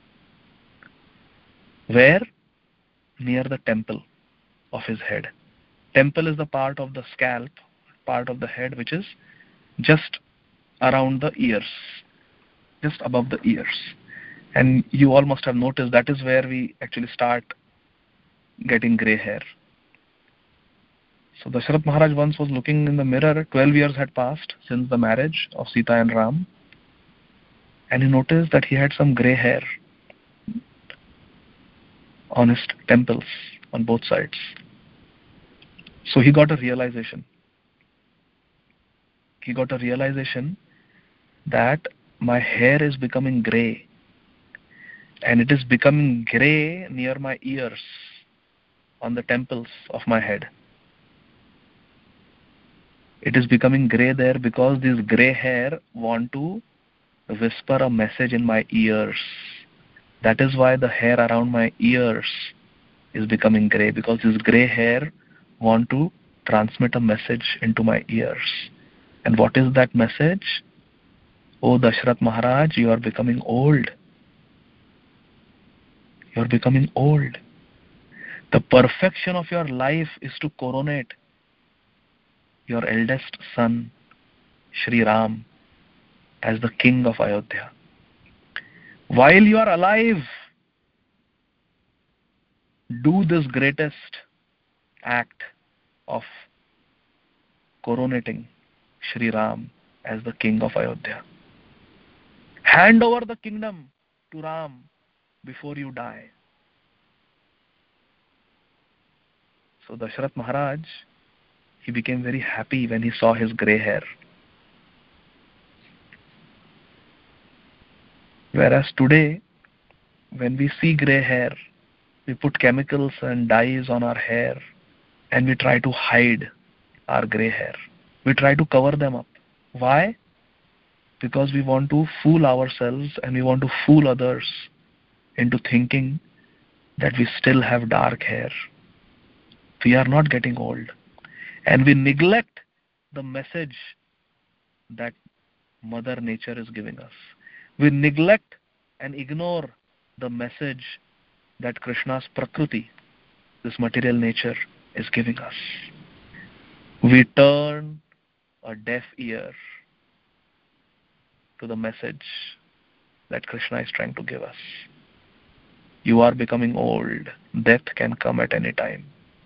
B: Where? Near the temple of his head. Temple is the part of the scalp, part of the head which is just around the ears, just above the ears. And you all must have noticed that is where we actually start getting grey hair. So Dasharath Maharaj once was looking in the mirror. 12 years had passed since the marriage of Sita and Ram. And he noticed that he had some grey hair on his temples, on both sides. So he got a realization. He got a realization that my hair is becoming grey. And it is becoming grey near my ears, on the temples of my head. It is becoming grey there because these grey hair want to whisper a message in my ears. That is why the hair around my ears is becoming grey, because this grey hair want to transmit a message into my ears. And what is that message? Oh Dasharath Maharaj, you are becoming old. You are becoming old. The perfection of your life is to coronate your eldest son, Shri Ram, as the king of Ayodhya. While you are alive, do this greatest act of coronating Shri Ram as the king of Ayodhya. Hand over the kingdom to Ram before you die. So Dasharath Maharaj, he became very happy when he saw his grey hair. Whereas today, when we see grey hair, we put chemicals and dyes on our hair and we try to hide our grey hair. We try to cover them up. Why? Because we want to fool ourselves and we want to fool others into thinking that we still have dark hair. We are not getting old. And we neglect the message that Mother Nature is giving us. We neglect and ignore the message that Krishna's Prakriti, this material nature, is giving us. We turn a deaf ear to the message that Krishna is trying to give us. You are becoming old. Death can come at any time.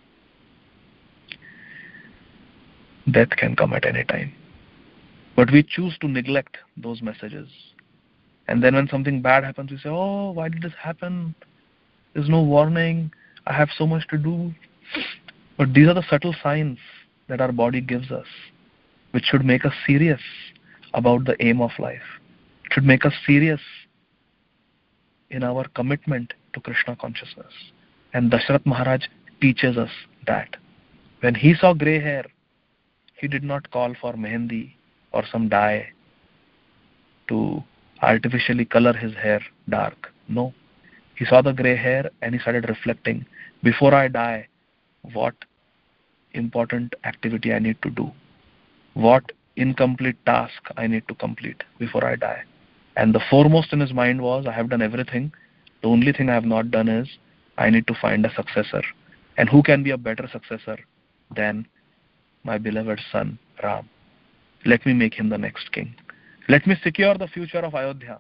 B: Death can come at any time. But we choose to neglect those messages. And then when something bad happens, we say, oh, why did this happen? There's no warning. I have so much to do. But these are the subtle signs that our body gives us, which should make us serious about the aim of life. It should make us serious in our commitment to Krishna consciousness. And Dasharath Maharaj teaches us that. When he saw grey hair, he did not call for mehendi or some dye to artificially color his hair dark. No. He saw the grey hair and he started reflecting, before I die, what important activity I need to do, what incomplete task I need to complete before I die. And the foremost in his mind was, I have done everything. The only thing I have not done is, I need to find a successor. And who can be a better successor than my beloved son, Ram? Let me make him the next king. Let me secure the future of Ayodhya.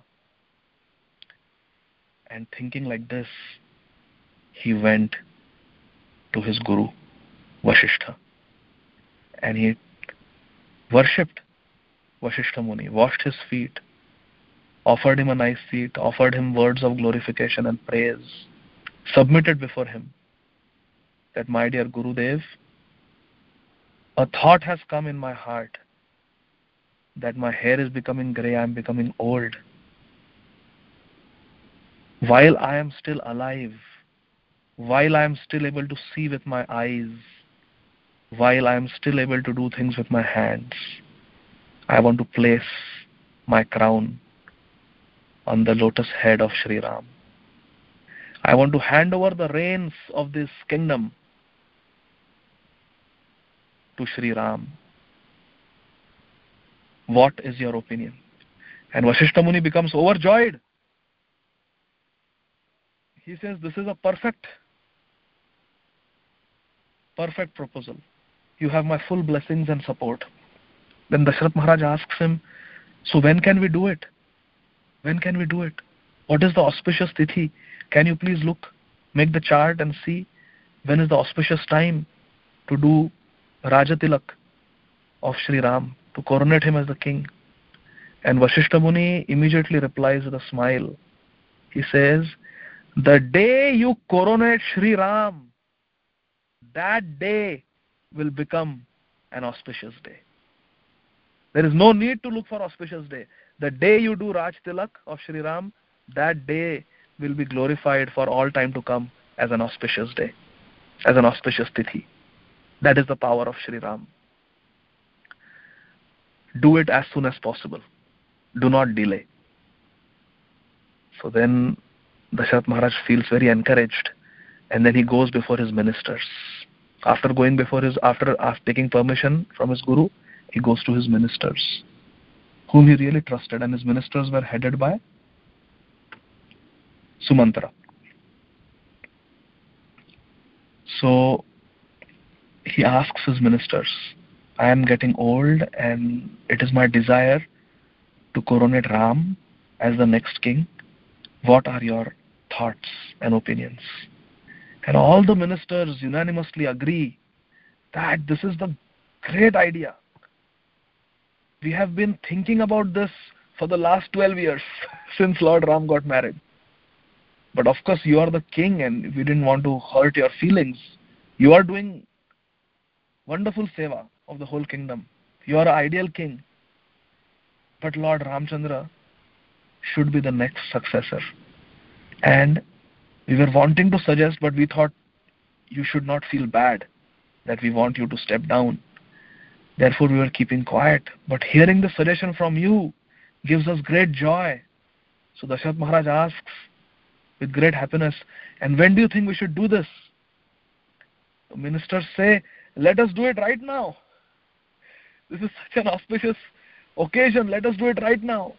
B: And thinking like this, he went to his guru, Vasishtha. And he worshipped Vasishtha Muni, washed his feet, offered him a nice seat, offered him words of glorification and praise, submitted before him that, my dear Gurudev, a thought has come in my heart that my hair is becoming grey, I am becoming old. While I am still alive, while I am still able to see with my eyes, while I am still able to do things with my hands, I want to place my crown on the lotus head of Shri Ram. I want to hand over the reins of this kingdom to Shri Ram. What is your opinion? And Vasishtha Muni becomes overjoyed. He says, this is a perfect proposal. You have my full blessings and support. Then Dasharath Maharaj asks him, so when can we do it? When can we do it? What is the auspicious tithi? Can you please look, make the chart and see when is the auspicious time to do Rajatilak of Shri Ram, to coronate him as the king? And Vasishtha Muni immediately replies with a smile. He says, the day you coronate Shri Ram, that day will become an auspicious day. There is no need to look for auspicious day. The day you do Raj Tilak of Shri Ram, that day will be glorified for all time to come as an auspicious day, as an auspicious tithi. That is the power of Shri Ram. Do it as soon as possible. Do not delay. So then Dasharath Maharaj feels very encouraged, and then he goes before his ministers. After taking permission from his guru, he goes to his ministers, whom he really trusted, and his ministers were headed by Sumantra. So he asks his ministers, I am getting old and it is my desire to coronate Ram as the next king. What are your thoughts and opinions? And all the ministers unanimously agree that this is the great idea. We have been thinking about this for the last 12 years since Lord Ram got married. But of course, you are the king and we didn't want to hurt your feelings. You are doing wonderful seva of the whole kingdom. You are an ideal king. But Lord Ramchandra should be the next successor. And we were wanting to suggest, but we thought you should not feel bad that we want you to step down. Therefore, we were keeping quiet. But hearing the suggestion from you gives us great joy. So Dasharatha Maharaj asks with great happiness, and when do you think we should do this? The ministers say, let us do it right now. This is such an auspicious occasion. Let us do it right now.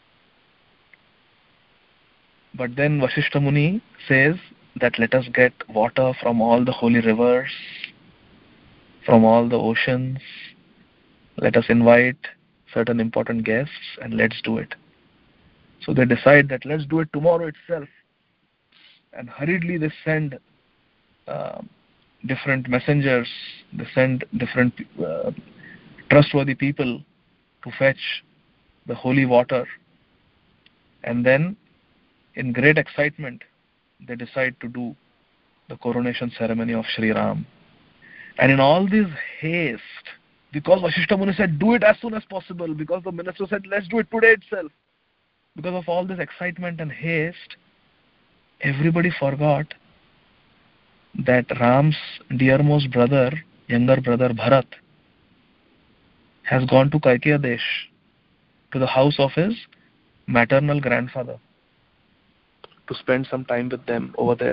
B: But then Vasishtha Muni says that let us get water from all the holy rivers, from all the oceans. Let us invite certain important guests and let's do it. So they decide that let's do it tomorrow itself. And hurriedly they send different messengers, they send different trustworthy people to fetch the holy water. And then, in great excitement, they decide to do the coronation ceremony of Sri Ram. And in all this haste, because Vasishtha Muni said, do it as soon as possible, because the minister said, let's do it today itself, because of all this excitement and haste, everybody forgot that Ram's dearmost brother, younger brother Bharat, has gone to Kaikeya Desh, to the house of his maternal grandfather, to spend some time with them over there.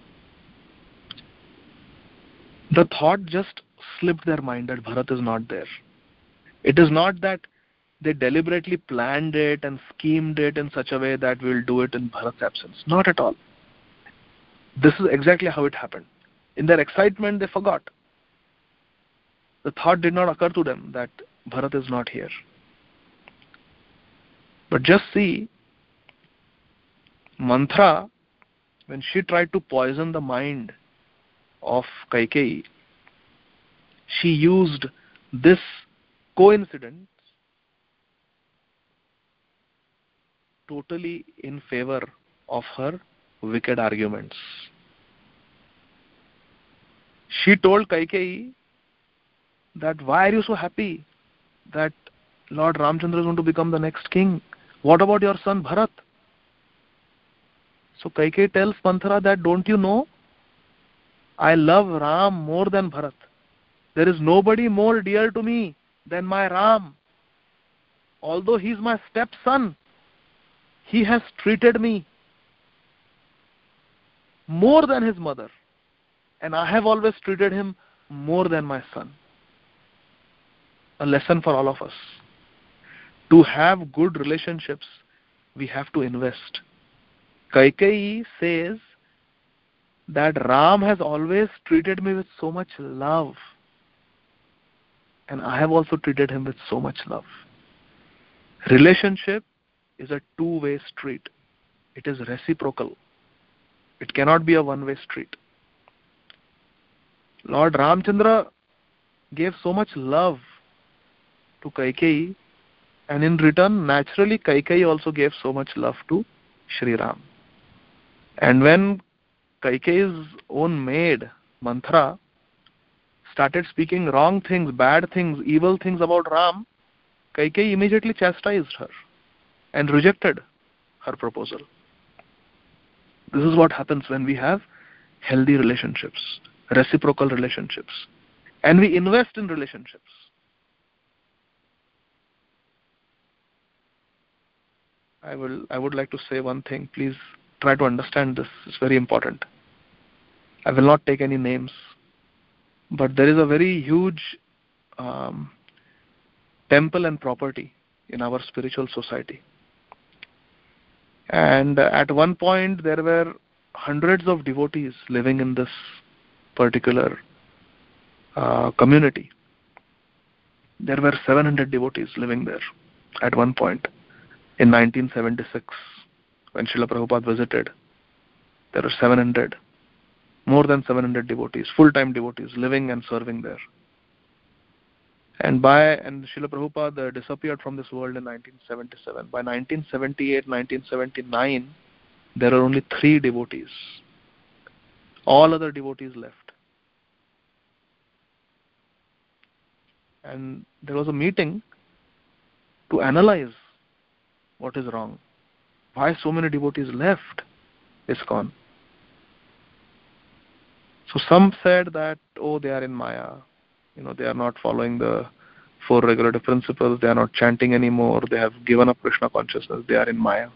B: The thought just slipped their mind that Bharat is not there. It is not that they deliberately planned it and schemed it in such a way that we'll do it in Bharat's absence. Not at all. This is exactly how it happened. In their excitement, they forgot. The thought did not occur to them that Bharat is not here. But just see, Manthara, when she tried to poison the mind of Kaikeyi, she used this coincidence totally in favor of her wicked arguments. She told Kaikeyi that why are you so happy that Lord Ramchandra is going to become the next king? What about your son Bharat? So Kaikeyi tells Manthara that don't you know, I love Ram more than Bharat. There is nobody more dear to me than my Ram. Although he is my stepson, he has treated me more than his mother, and I have always treated him more than my son. A lesson for all of us. To have good relationships, we have to invest. Kaikeyi says that Ram has always treated me with so much love, and I have also treated him with so much love. Relationship is a two-way street. It is reciprocal. It cannot be a one-way street. Lord Ramchandra gave so much love to Kaikeyi, and in return, naturally, Kaikeyi also gave so much love to Sri Ram. And when Kaikeyi's own maid, Manthara, started speaking wrong things, bad things, evil things about Ram, Kaikeyi immediately chastised her and rejected her proposal. This is what happens when we have healthy relationships, reciprocal relationships, and we invest in relationships. I would like to say one thing. Please try to understand this. It's very important. I will not take any names, but there is a very huge temple and property in our spiritual society. And at one point, there were hundreds of devotees living in this particular community, there were 700 devotees living there at one point. In 1976, when Srila Prabhupada visited, there were more than 700 devotees, full-time devotees, living and serving there. And Srila Prabhupada disappeared from this world in 1977. By 1978, 1979, there are only 3 devotees. All other devotees left. And there was a meeting to analyze what is wrong. Why so many devotees left ISKCON? So some said that, they are in Maya. They are not following the 4 regulative principles. They are not chanting anymore. They have given up Krishna consciousness. They are in Maya.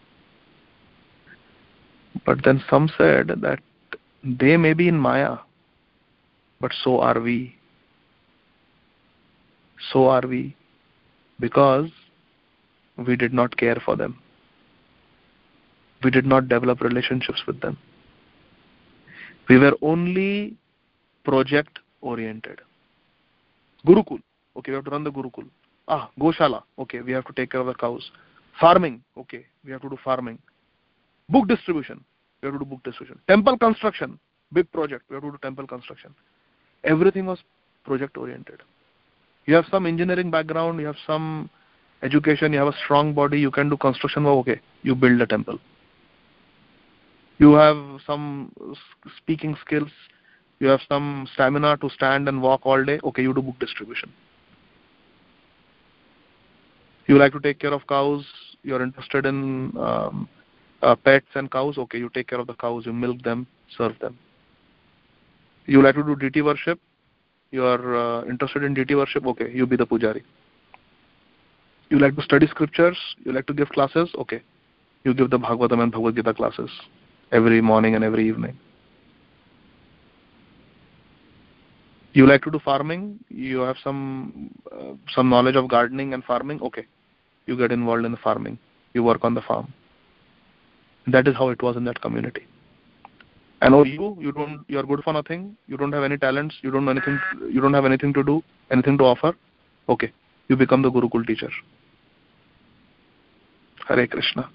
B: But then some said that they may be in Maya, but so are we. So are we, because we did not care for them. We did not develop relationships with them. We were only project oriented. Gurukul, okay, we have to run the Gurukul. Goshala, okay, we have to take care of the cows. Farming, okay, we have to do farming. Book distribution, we have to do book distribution. Temple construction, big project, we have to do temple construction. Everything was project oriented. You have some engineering background, you have some education, you have a strong body, you can do construction work, okay, you build a temple. You have some speaking skills, you have some stamina to stand and walk all day, okay, you do book distribution. You like to take care of cows, you're interested in pets and cows, okay, you take care of the cows, you milk them, serve them. You like to do deity worship, you are interested in deity worship, okay, you be the pujari. You like to study scriptures, you like to give classes, okay, you give the Bhagavatam and Bhagavad Gita classes every morning and every evening. You like to do farming, you have some knowledge of gardening and farming, okay, you get involved in the farming, you work on the farm. That is how it was in that community. And you are good for nothing, you don't have any talents, you don't have anything to do, anything to offer, okay, you become the Gurukul teacher. Hare Krishna.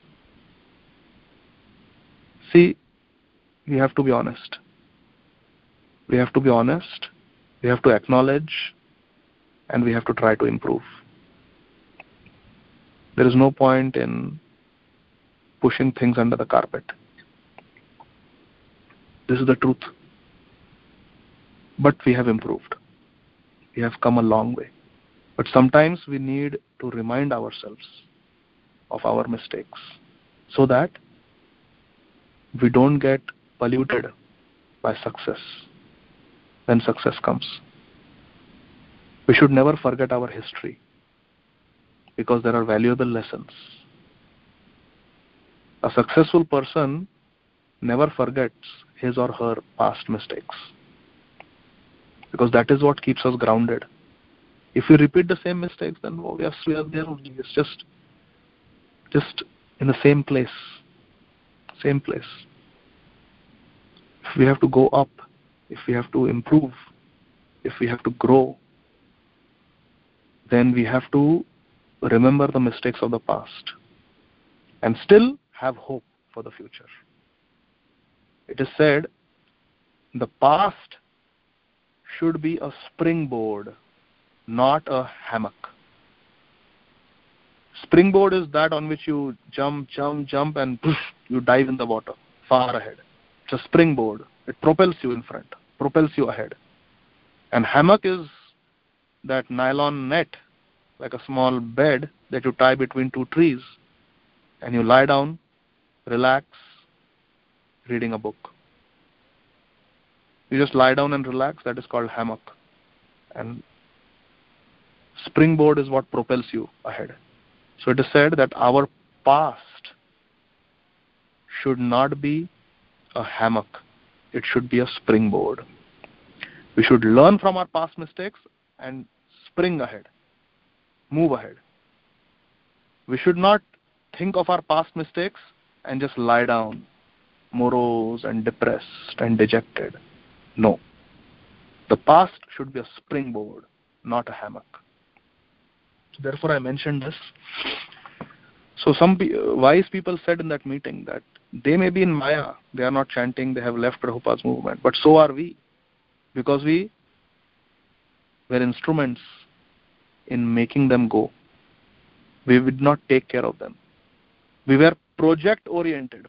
B: See, we have to be honest. We have to be honest, we have to acknowledge, and we have to try to improve. There is no point in pushing things under the carpet. This is the truth. But we have improved. We have come a long way. But sometimes we need to remind ourselves of our mistakes so that we don't get polluted by success when success comes. We should never forget our history because there are valuable lessons. A successful person never forgets his or her past mistakes because that is what keeps us grounded. If we repeat the same mistakes, then we are there only. It's just in the same place. Same place. If we have to go up, if we have to improve, if we have to grow, then we have to remember the mistakes of the past and still have hope for the future. It is said, the past should be a springboard, not a hammock. Springboard is that on which you jump, and poof, you dive in the water, far ahead. It's a springboard. It propels you in front, propels you ahead. And hammock is that nylon net, like a small bed that you tie between 2 trees, and you lie down, relax, reading a book. You just lie down and relax, that is called hammock. And springboard is what propels you ahead. So it is said that our past should not be a hammock. It should be a springboard. We should learn from our past mistakes and spring ahead, move ahead. We should not think of our past mistakes and just lie down, morose and depressed and dejected. No. The past should be a springboard, not a hammock. So therefore, I mentioned this. So some wise people said in that meeting that they may be in Maya, they are not chanting, they have left Prabhupada's movement, but so are we, because we were instruments in making them go. We did not take care of them. We were project-oriented.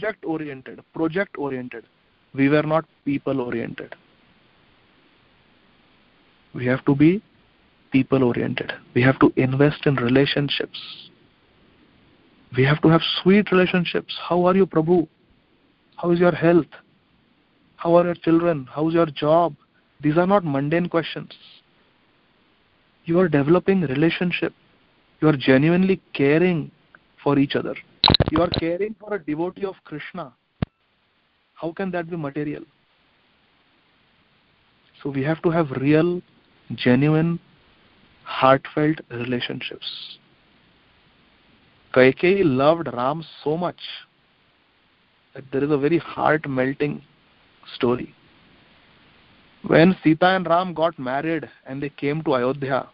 B: We were not people-oriented. We have to be people-oriented. We have to invest in relationships. We have to have sweet relationships. How are you, Prabhu? How is your health? How are your children? How is your job? These are not mundane questions. You are developing relationship. You are genuinely caring for each other. You are caring for a devotee of Krishna. How can that be material? So we have to have real, genuine, heartfelt relationships. Kaikeyi loved Ram so much that there is a very heart-melting story. When Sita and Ram got married and they came to Ayodhya,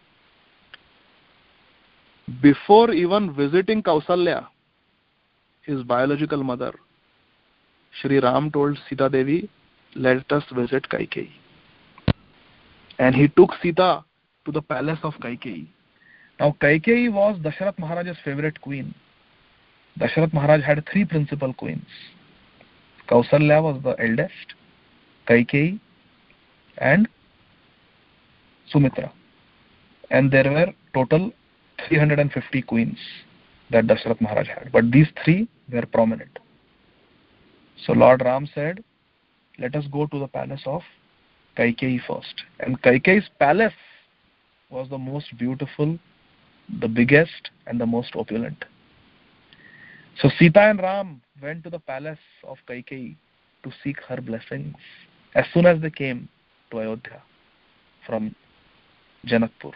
B: before even visiting Kausalya, his biological mother, Shri Ram told Sita Devi, let us visit Kaikeyi. And he took Sita to the palace of Kaikeyi. Now Kaikeyi was Dasharath Maharaj's favorite queen. Dasharath Maharaj had 3 principal queens. Kausalya was the eldest, Kaikeyi and Sumitra. And there were total 350 queens that Dasharath Maharaj had. But these 3 were prominent. So Lord Ram said, let us go to the palace of Kaikeyi first. And Kaikeyi's palace was the most beautiful, the biggest and the most opulent. So Sita and Ram went to the palace of Kaikeyi to seek her blessings as soon as they came to Ayodhya from Janakpur,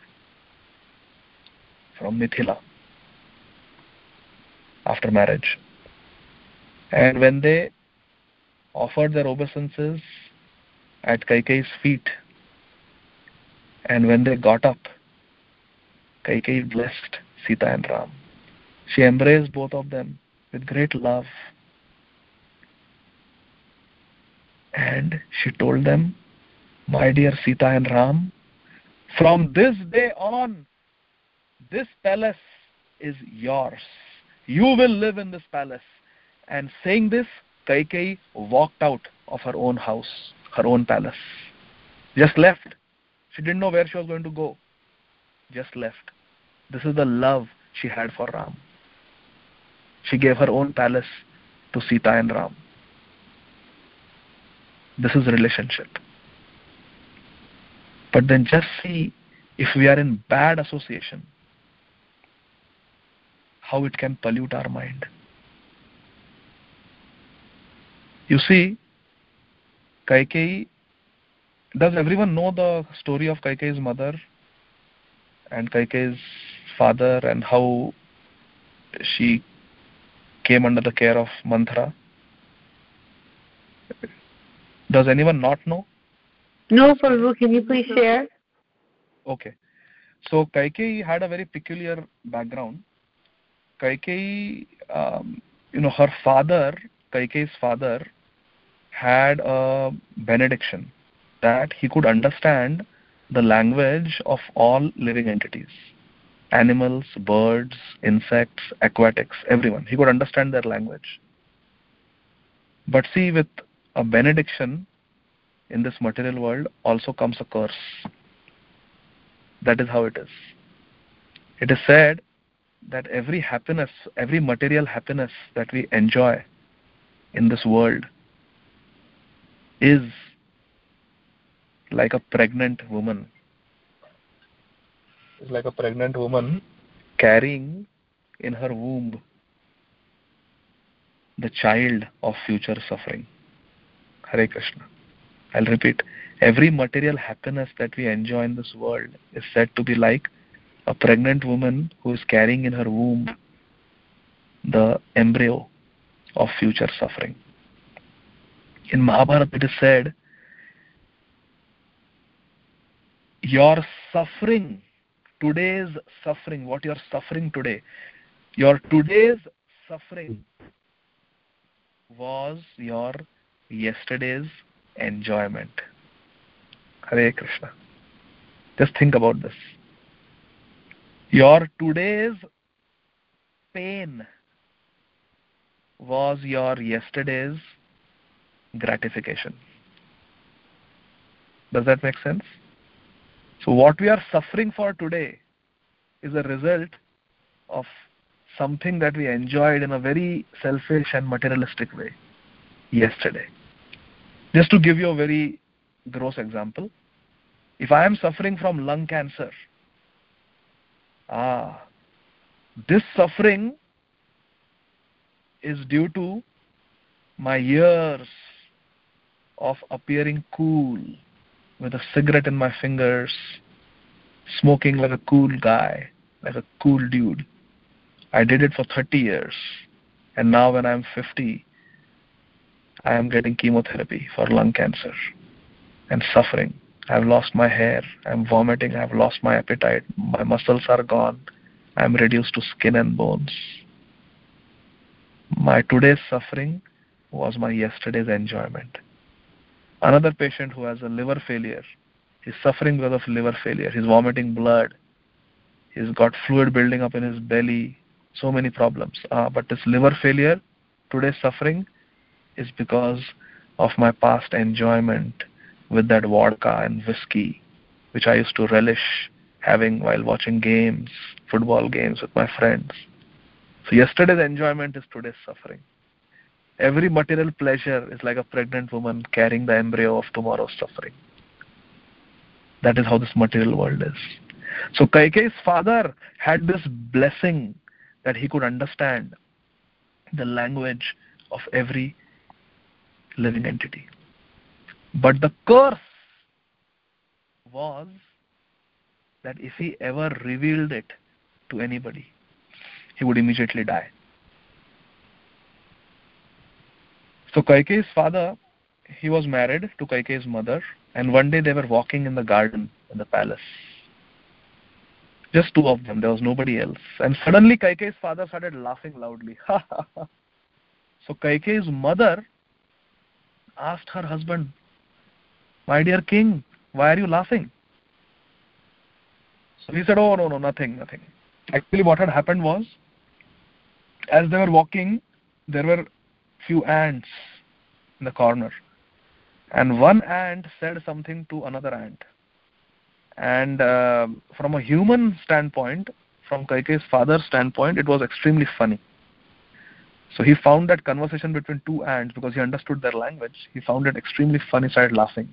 B: from Mithila, after marriage. And when they offered their obeisances at Kaikeyi's feet, and when they got up, Kaikeyi blessed Sita and Ram. She embraced both of them with great love. And she told them, my dear Sita and Ram, from this day on, this palace is yours. You will live in this palace. And saying this, Kaikeyi walked out of her own house, her own palace. Just left. She didn't know where she was going to go. Just left. This is the love she had for Ram. She gave her own palace to Sita and Ram. This is relationship. But then just see, if we are in bad association, how it can pollute our mind. You see, Kaikeyi, does everyone know the story of Kaikeyi's mother and Kaikeyi's father and how she came under the care of Manthara? Does anyone not know?
C: No, Prabhu, can you please share?
B: Okay. So Kaikeyi had a very peculiar background. Kaikeyi, her father, Kaikeyi's father, had a benediction that he could understand the language of all living entities. Animals, birds, insects, aquatics, everyone. He could understand their language. But see, with a benediction in this material world also comes a curse. That is how it is. It is said that every happiness, every material happiness that we enjoy in this world is like a pregnant woman. It's like a pregnant woman carrying in her womb the child of future suffering. Hare Krishna. I'll repeat. Every material happiness that we enjoy in this world is said to be like a pregnant woman who is carrying in her womb the embryo of future suffering. In Mahabharata it is said your suffering, today's suffering, what you're suffering today, your today's suffering was your yesterday's enjoyment. Hare Krishna. Just think about this. Your today's pain was your yesterday's gratification. Does that make sense? So what we are suffering for today is a result of something that we enjoyed in a very selfish and materialistic way yesterday. Just to give you a very gross example, if I am suffering from lung cancer, this suffering is due to my years of appearing cool with a cigarette in my fingers, smoking like a cool guy, like a cool dude. I did it for 30 years, and now when I'm 50, I am getting chemotherapy for lung cancer and suffering. I've lost my hair, I'm vomiting, I've lost my appetite, my muscles are gone, I'm reduced to skin and bones. My today's suffering was my yesterday's enjoyment. Another patient who has a liver failure, he's suffering because of liver failure, he's vomiting blood, he's got fluid building up in his belly, so many problems. But this liver failure, today's suffering, is because of my past enjoyment with that vodka and whiskey, which I used to relish having while watching games, football games with my friends. So yesterday's enjoyment is today's suffering. Every material pleasure is like a pregnant woman carrying the embryo of tomorrow's suffering. That is how this material world is. So Kaikeyi's father had this blessing that he could understand the language of every living entity. But the curse was that if he ever revealed it to anybody, he would immediately die. So Kaikeyi's father, he was married to Kaikeyi's mother, and one day they were walking in the garden in the palace. Just two of them, there was nobody else. And suddenly Kaikeyi's father started laughing loudly. So Kaikeyi's mother asked her husband, "My dear king, why are you laughing?" So he said, "Oh, no, nothing. Actually, what had happened was, as they were walking, there were few ants in the corner. And one ant said something to another ant. And from a human standpoint, from Kaikeyi's father's standpoint, it was extremely funny. So he found that conversation between two ants, because he understood their language, he found it extremely funny, started laughing.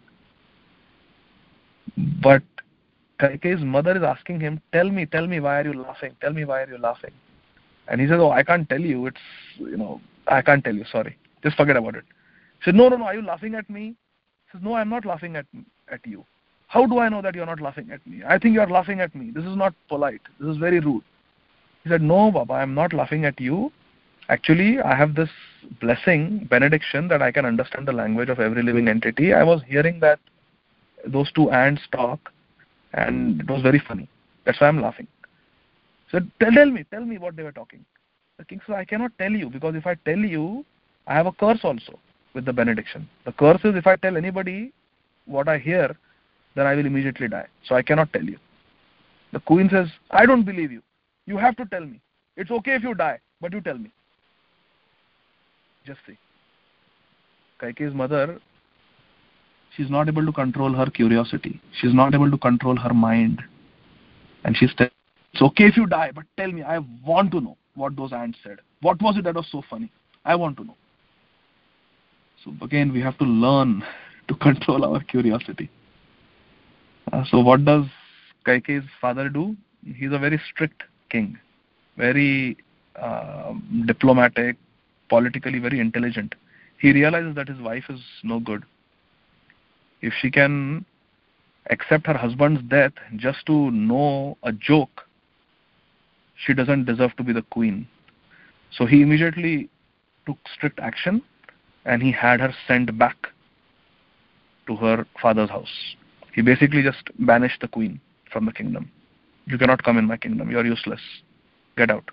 B: But Kaikeyi's mother is asking him, tell me, why are you laughing? Tell me, why are you laughing? And he says, "Oh, I can't tell you. I can't tell you. Sorry. Just forget about it." She said, No, are you laughing at me? He says, "No, I'm not laughing at you." "How do I know that you're not laughing at me? I think you're laughing at me. This is not polite. This is very rude." He said, "No, Baba, I'm not laughing at you. Actually, I have this blessing, benediction, that I can understand the language of every living entity. I was hearing that those two ants talk, and it was very funny. That's why I'm laughing." He said, tell me what they were talking. The king said, "I cannot tell you, because if I tell you, I have a curse also with the benediction. The curse is, if I tell anybody what I hear, then I will immediately die. So I cannot tell you." The queen says, "I don't believe you. You have to tell me. It's okay if you die, but you tell me." Just see. Kaikeyi's mother, she's not able to control her curiosity. She's not able to control her mind. And she said, "It's okay if you die, but tell me. I want to know what those ants said. What was it that was so funny? I want to know." So again, we have to learn to control our curiosity. So what does Kaikeyi's father do? He's a very strict king, very diplomatic, politically very intelligent. He realizes that his wife is no good. If she can accept her husband's death just to know a joke, she doesn't deserve to be the queen. So he immediately took strict action, and he had her sent back to her father's house. He basically just banished the queen from the kingdom. You cannot come in my kingdom. You are useless. Get out.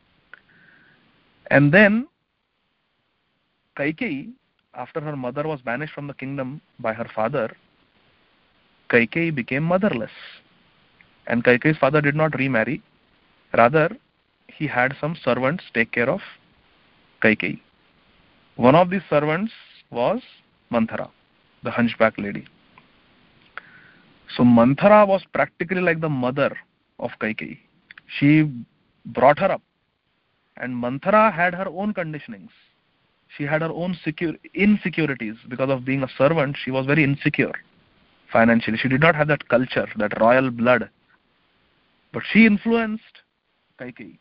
B: And then Kaikeyi, after her mother was banished from the kingdom by her father, Kaikeyi became motherless. And Kaikeyi's father did not remarry. Rather, he had some servants take care of Kaikeyi. One of these servants was Manthara, the hunchback lady. So Manthara was practically like the mother of Kaikeyi. She brought her up. And Manthara had her own conditionings. She had her own insecurities. Because of being a servant, she was very insecure financially. She did not have that culture, that royal blood. But she influenced Kaikeyi.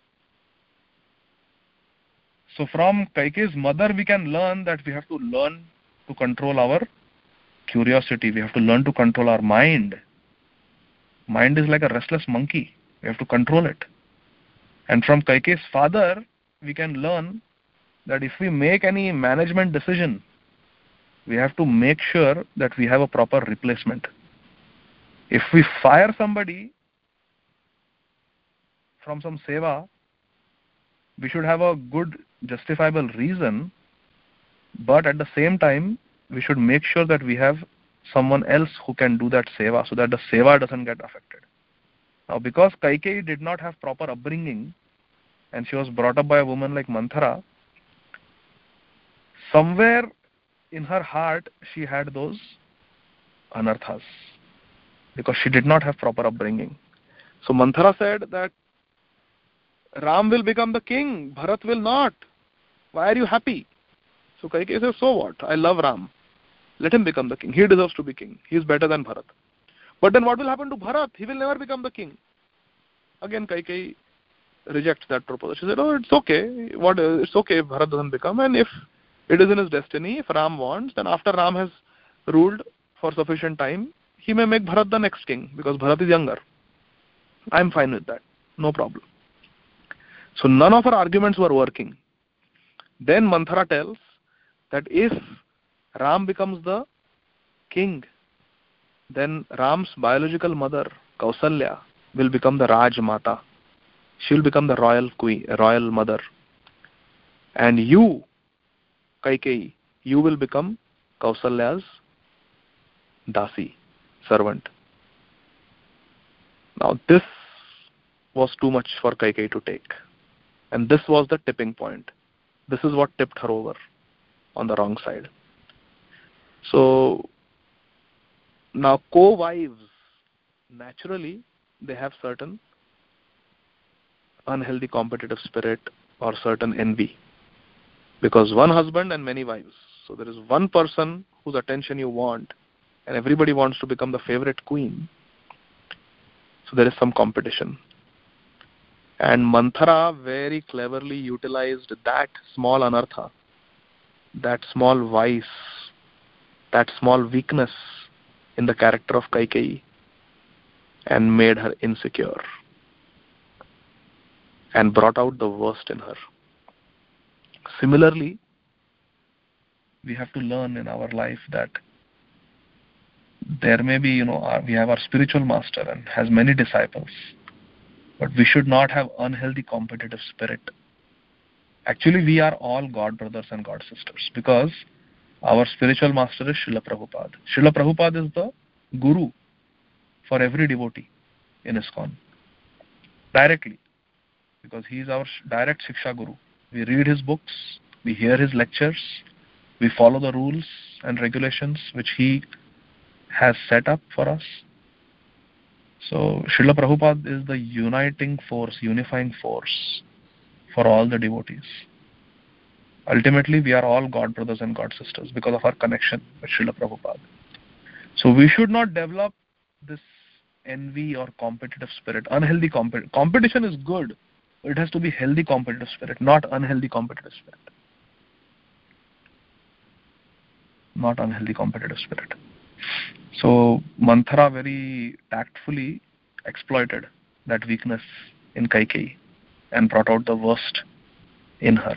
B: So from Kaikeyi's mother, we can learn that we have to learn to control our curiosity. We have to learn to control our mind. Mind is like a restless monkey. We have to control it. And from Kaikeyi's father, we can learn that if we make any management decision, we have to make sure that we have a proper replacement. If we fire somebody from some seva, we should have a good justifiable reason, but at the same time, we should make sure that we have someone else who can do that seva so that the seva doesn't get affected. Now, because Kaikeyi did not have proper upbringing and she was brought up by a woman like Manthara, somewhere in her heart she had those anarthas because she did not have proper upbringing. So Manthara said that Ram will become the king, Bharat will not. Why are you happy? So Kaikeyi says, so what? I love Ram. Let him become the king. He deserves to be king. He is better than Bharat. But then what will happen to Bharat? He will never become the king. Again, Kaikeyi rejects that proposal. She said, oh, it's okay. It's okay if Bharat doesn't become. And if it is in his destiny, if Ram wants, then after Ram has ruled for sufficient time, he may make Bharat the next king because Bharat is younger. I'm fine with that. No problem. So none of her arguments were working. Then Manthara tells that if Ram becomes the king, then Ram's biological mother, Kausalya, will become the Raj Mata. She will become the royal queen, royal mother. And you, Kaikeyi, you will become Kausalya's Dasi, servant. Now this was too much for Kaikeyi to take. And this was the tipping point. This is what tipped her over on the wrong side. So now co-wives, naturally, they have certain unhealthy competitive spirit or certain envy. Because one husband and many wives. So there is one person whose attention you want and everybody wants to become the favorite queen. So there is some competition. And Manthara very cleverly utilized that small anartha, that small vice, that small weakness in the character of Kaikeyi and made her insecure and brought out the worst in her. Similarly, we have to learn in our life that there may be, we have our spiritual master and has many disciples, but we should not have unhealthy competitive spirit. Actually, we are all God brothers and God sisters because our spiritual master is Srila Prabhupada. Srila Prabhupada is the guru for every devotee in ISKCON. Directly. Because he is our direct Shiksha Guru. We read his books, we hear his lectures, we follow the rules and regulations which he has set up for us. So Srila Prabhupada is the unifying force for all the devotees. Ultimately, we are all God brothers and God sisters because of our connection with Srila Prabhupada. So we should not develop this envy or competitive spirit. Unhealthy competition is good. It has to be healthy competitive spirit, not unhealthy competitive spirit. Not unhealthy competitive spirit. So Manthara very tactfully exploited that weakness in Kaikeyi and brought out the worst in her.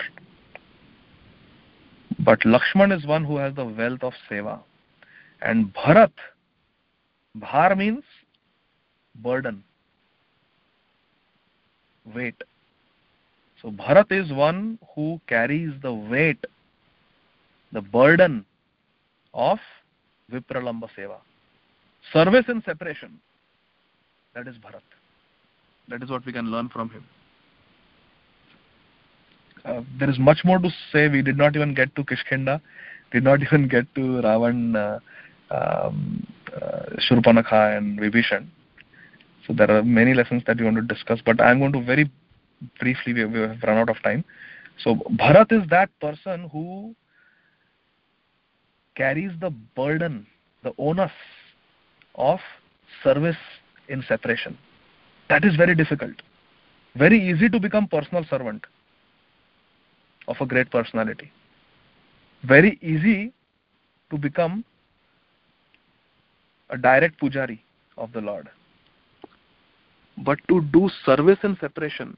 B: But Lakshman is one who has the wealth of seva. And Bharat Bhar means burden, weight. So Bharat is one who carries the weight, the burden of Vipralamba Seva. Service in separation. That is Bharat. That is what we can learn from him. There is much more to say. We did not even get to Kishkinda, did not even get to Ravan, Shurpanakha and Vibhishan. So there are many lessons that we want to discuss, but I am going to very briefly, we have run out of time. So Bharat is that person who carries the burden, the onus of service in separation. That is very difficult. Very easy to become personal servant of a great personality. Very easy to become a direct pujari of the Lord. But to do service in separation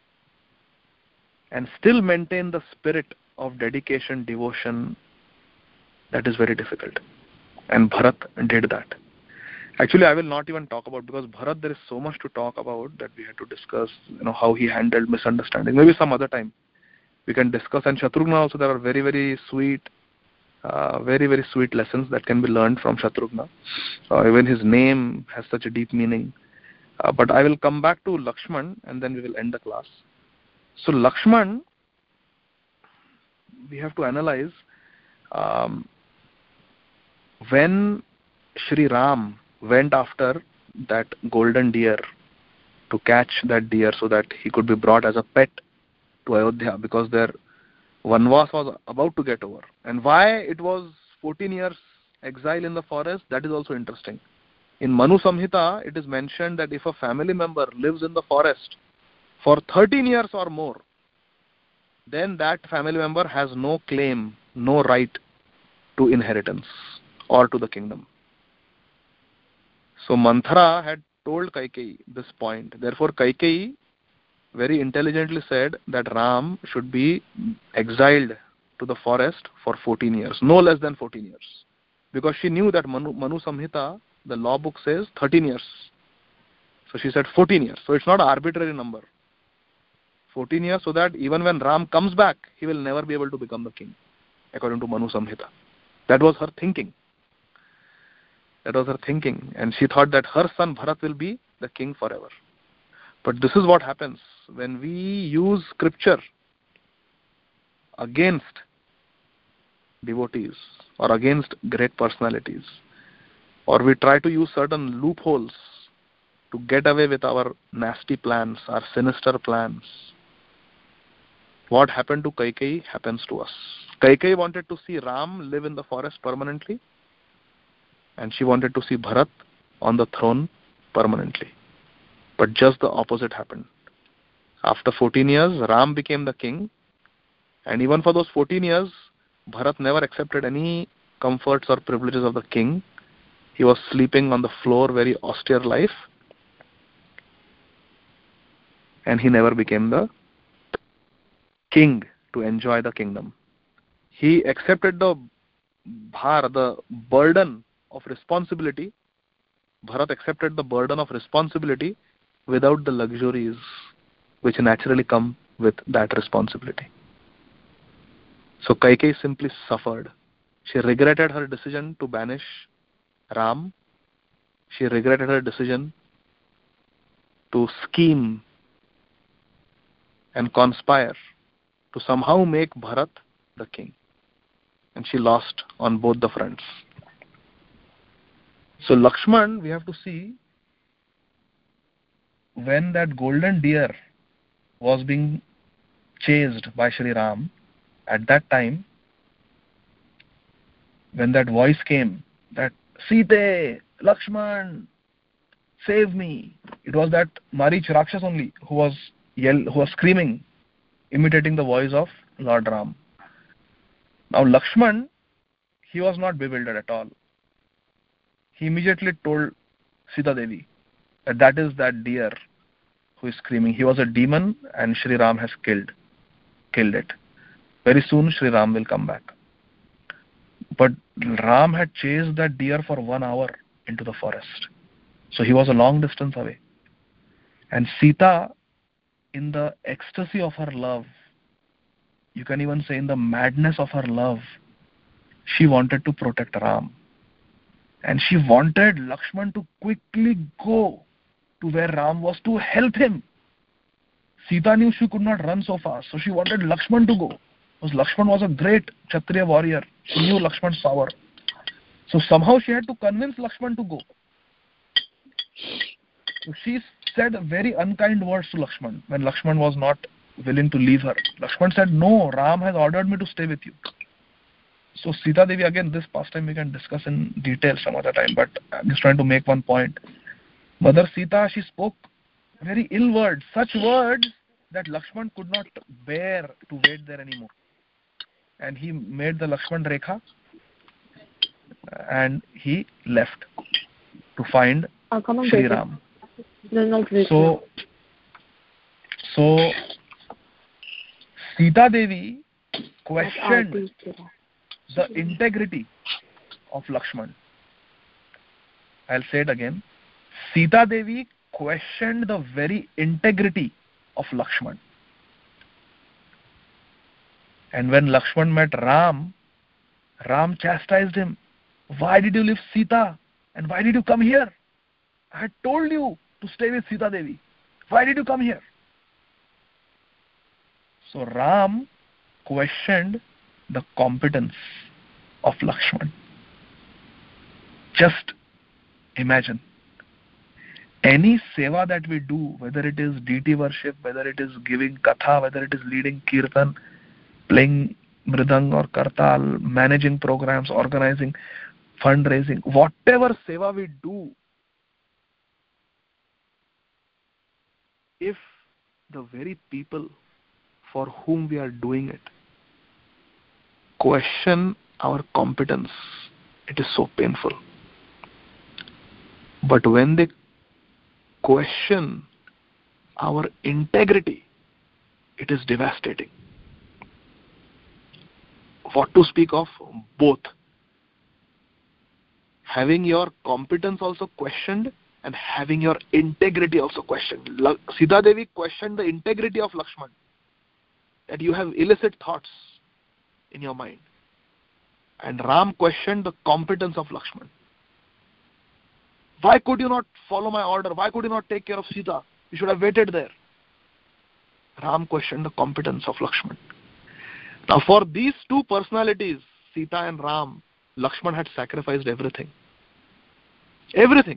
B: and still maintain the spirit of dedication, devotion, that is very difficult. And Bharat did that. Actually, I will not even talk about, because Bharat, there is so much to talk about that we had to discuss, how he handled misunderstanding. Maybe some other time we can discuss. And Shatrughna also, there are very, very sweet lessons that can be learned from Shatrughna. Even his name has such a deep meaning. But I will come back to Lakshman and then we will end the class. So Lakshman, we have to analyze when Shri Ram went after that golden deer to catch that deer so that he could be brought as a pet to Ayodhya, because their Vanvas was about to get over. And why it was 14 years exile in the forest, that is also interesting. In Manu Samhita, it is mentioned that if a family member lives in the forest for 13 years or more, then that family member has no claim, no right to inheritance or to the kingdom. So Manthara had told Kaikeyi this point. Therefore, Kaikeyi very intelligently said that Ram should be exiled to the forest for 14 years, no less than 14 years. Because she knew that Manu Samhita, the law book, says 13 years. So she said 14 years. So it's not an arbitrary number. 14 years, so that even when Ram comes back, he will never be able to become the king, according to Manu Samhita. That was her thinking. And she thought that her son Bharat will be the king forever. But this is what happens when we use scripture against devotees or against great personalities, or we try to use certain loopholes to get away with our nasty plans, our sinister plans. What happened to Kaikeyi happens to us. Kaikeyi wanted to see Ram live in the forest permanently, and she wanted to see Bharat on the throne permanently. But just the opposite happened. After 14 years, Ram became the king, and even for those 14 years, Bharat never accepted any comforts or privileges of the king. He was sleeping on the floor, very austere life, and he never became the king to enjoy the kingdom. He accepted the bhar, the burden of responsibility. Bharat accepted the burden of responsibility without the luxuries which naturally come with that responsibility. So Kaikeyi simply suffered. She regretted her decision to banish Ram. She regretted her decision to scheme and conspire to somehow make Bharat the king. And she lost on both the fronts. So Lakshman, we have to see, when that golden deer was being chased by Shri Ram, at that time, when that voice came, that Sita, Lakshman, save me, it was that Marich Rakshas only who was screaming, imitating the voice of Lord Ram. Now Lakshman, he was not bewildered at all. He immediately told Sita Devi that is that deer who is screaming. He was a demon and Shri Ram has killed it. Very soon Shri Ram will come back. But Ram had chased that deer for 1 hour into the forest. So he was a long distance away. And Sita, in the ecstasy of her love, you can even say in the madness of her love, she wanted to protect Ram. And she wanted Lakshman to quickly go to where Ram was to help him. Sita knew she could not run so fast, so she wanted Lakshman to go. Because Lakshman was a great Kshatriya warrior. She knew Lakshman's power. So somehow she had to convince Lakshman to go. So she said very unkind words to Lakshman when Lakshman was not willing to leave her. Lakshman said, "No, Ram has ordered me to stay with you." So Sita Devi, again, this pastime we can discuss in detail some other time, but I'm just trying to make one point. Mother Sita, she spoke very ill words, such words that Lakshman could not bear to wait there anymore. And he made the Lakshman Rekha and he left to find Sri Ram. So Sita Devi questioned the integrity of Lakshman. I'll say it again. Sita Devi questioned the very integrity of Lakshman. And when Lakshman met Ram, Ram chastised him. "Why did you leave Sita? And why did you come here? I had told you to stay with Sita Devi. Why did you come here?" So Ram questioned the competence of Lakshman. Just imagine. Any seva that we do, whether it is deity worship, whether it is giving katha, whether it is leading kirtan, playing mridang or kartal, managing programs, organizing, fundraising, whatever seva we do, if the very people for whom we are doing it question our competence, it is so painful. But when they question our integrity, it is devastating. What to speak of both? Having your competence also questioned and having your integrity also questioned. Sita Devi questioned the integrity of Lakshman, that you have illicit thoughts in your mind. And Ram questioned the competence of Lakshman. Why could you not follow my order? Why could you not take care of Sita? You should have waited there. Ram questioned the competence of Lakshman. Now for these two personalities, Sita and Ram, Lakshman had sacrificed everything. Everything.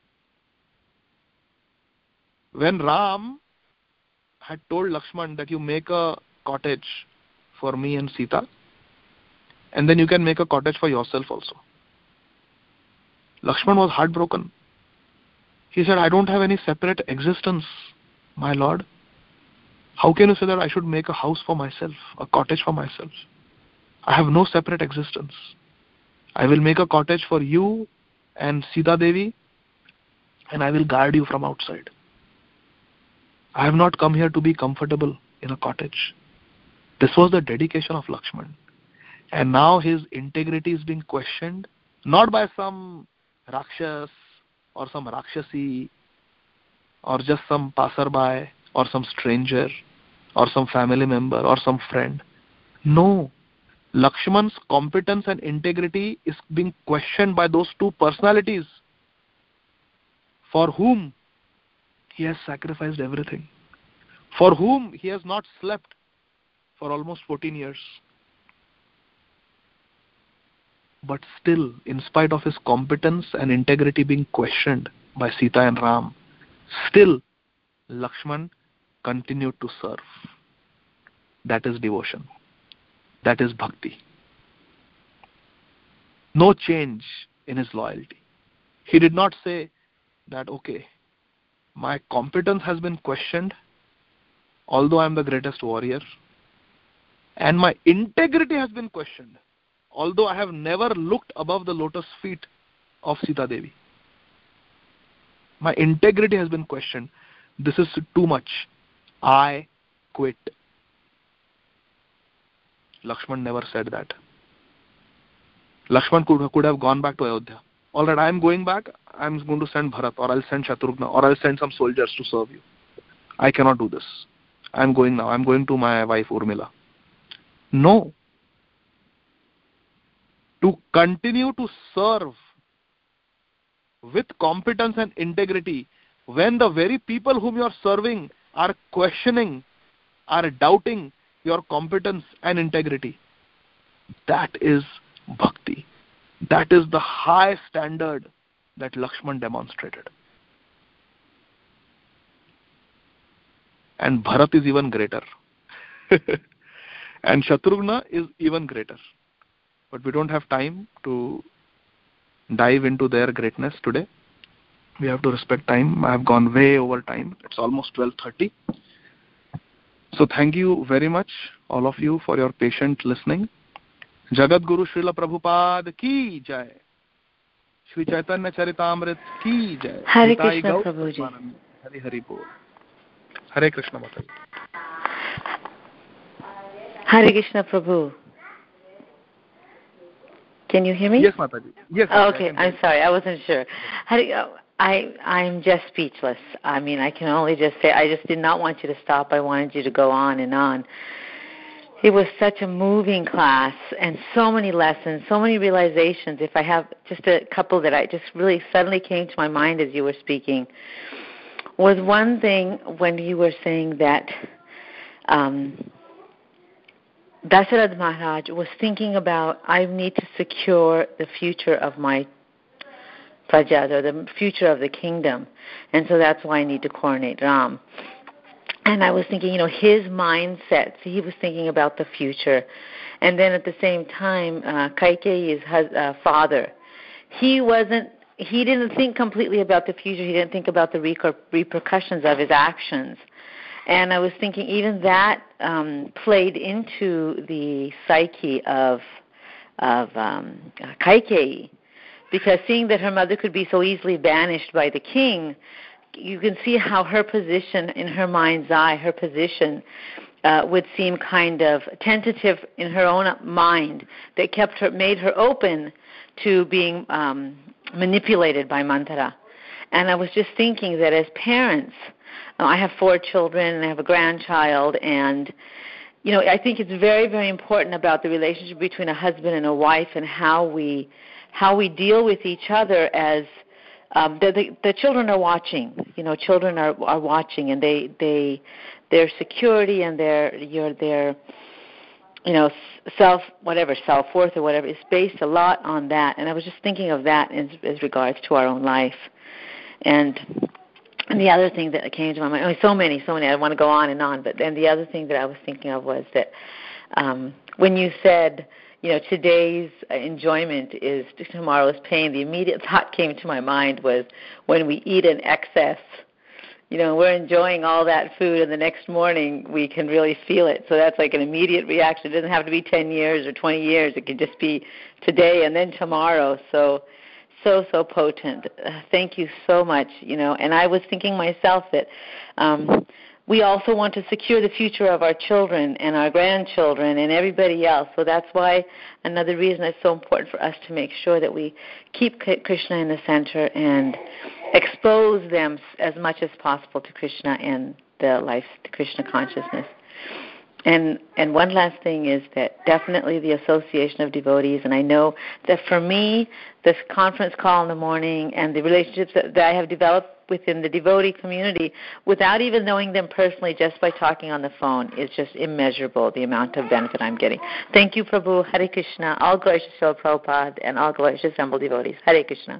B: When Ram had told Lakshman that you make a cottage for me and Sita, and then you can make a cottage for yourself also. Lakshman was heartbroken. He said, "I don't have any separate existence, my lord. How can you say that I should make a house for myself, a cottage for myself? I have no separate existence. I will make a cottage for you and Sita Devi, and I will guard you from outside. I have not come here to be comfortable in a cottage." This was the dedication of Lakshman. And now his integrity is being questioned, not by some Rakshas or some Rakshasi or just some passerby or some stranger or some family member or some friend. No. Lakshman's competence and integrity is being questioned by those two personalities for whom he has sacrificed everything, for whom he has not slept for almost 14 years. But still, in spite of his competence and integrity being questioned by Sita and Ram, still Lakshman continued to serve. That is devotion. That is bhakti. No change in his loyalty. He did not say that, okay, my competence has been questioned, although I am the greatest warrior, and my integrity has been questioned, although I have never looked above the lotus feet of Sita Devi. My integrity has been questioned. This is too much. I quit. Lakshman never said that. Lakshman could have gone back to Ayodhya. all right, I am going back, I am going to send Bharat, or I'll send Shatrughna, or I'll send some soldiers to serve you. I cannot do this. I am going now. I am going to my wife Urmila. No. To continue to serve with competence and integrity when the very people whom you are serving are questioning, are doubting your competence and integrity. That is bhakti. That is the high standard that Lakshman demonstrated. And Bharat is even greater. And Shatrughna is even greater. But we don't have time to dive into their greatness today. We have to respect time. I have gone way over time. It's almost 12:30. So thank you very much, all of you, for your patient listening. Jagat Guru Srila Prabhupada ki jai. Shri Chaitanya Charitamrit ki jai.
C: Hare Krishna Prabhuji.
B: Hare Hari Bol. Hare Krishna Mataji.
C: Hare Krishna Prabhu. Can you hear me?
B: Yes, Mataji. Yes.
C: Oh, okay, I'm sorry. I wasn't sure. I'm just speechless. I mean, I can only just say I just did not want you to stop. I wanted you to go on and on. It was such a moving class and so many lessons, so many realizations. If I have just a couple that I just really suddenly came to my mind as you were speaking, was one thing when you were saying that Dasarath Maharaj was thinking about, I need to secure the future of my prajas, or the future of the kingdom, and so that's why I need to coronate Ram. And I was thinking, his mindset, so he was thinking about the future. And then at the same time, Kaikeyi's father, he didn't think completely about the future. He didn't think about the repercussions of his actions. And I was thinking even that played into the psyche of Kaikeyi, because seeing that her mother could be so easily banished by the king, you can see how her position, in her mind's eye, her position would seem kind of tentative in her own mind, that made her open to being manipulated by Manthara. And I was just thinking that as parents, I have 4 children and I have a grandchild, and I think it's very, very important about the relationship between a husband and a wife, and how we deal with each other as the children are watching. Children are watching, and their security and their self-worth or whatever is based a lot on that. And I was just thinking of that as regards to our own life. And the other thing that came to my mind, so many, I don't want to go on and on, but then the other thing that I was thinking of was that when you said, today's enjoyment is tomorrow's pain, the immediate thought came to my mind was when we eat in excess, we're enjoying all that food, and the next morning we can really feel it. So that's like an immediate reaction. It doesn't have to be 10 years or 20 years. It could just be today and then tomorrow. So potent. Thank you so much. And I was thinking myself that we also want to secure the future of our children and our grandchildren and everybody else. So that's why another reason it's so important for us to make sure that we keep Krishna in the center and expose them as much as possible to Krishna and the Krishna consciousness. And one last thing is that definitely the association of devotees, and I know that for me, this conference call in the morning and the relationships that I have developed within the devotee community, without even knowing them personally, just by talking on the phone, is just immeasurable, the amount of benefit I'm getting. Thank you, Prabhu. Hare Krishna. All glories to Srila Prabhupada and all glories to assembled devotees. Hare Krishna.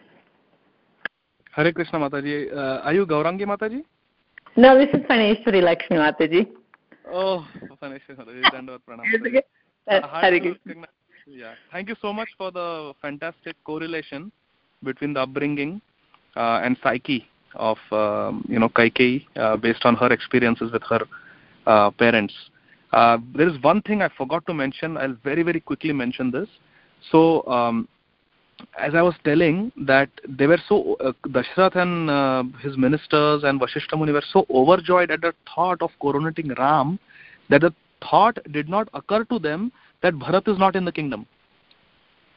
B: Hare Krishna, Mataji. Are you Gaurangi, Mataji?
C: No, this is Praneshwari Lakshmi, Mataji.
B: Oh, Praneshwari Mataji. Dandavad Pranam.
C: Hare Krishna.
B: Yeah. Thank you so much for the fantastic correlation between the upbringing and psyche of Kaikeyi based on her experiences with her parents. There is one thing I forgot to mention. I'll very, very quickly mention this. So, as I was telling, that they were so Dashrath and his ministers and Vasishtha Muni were so overjoyed at the thought of coronating Ram that the thought did not occur to them that Bharat is not in the kingdom.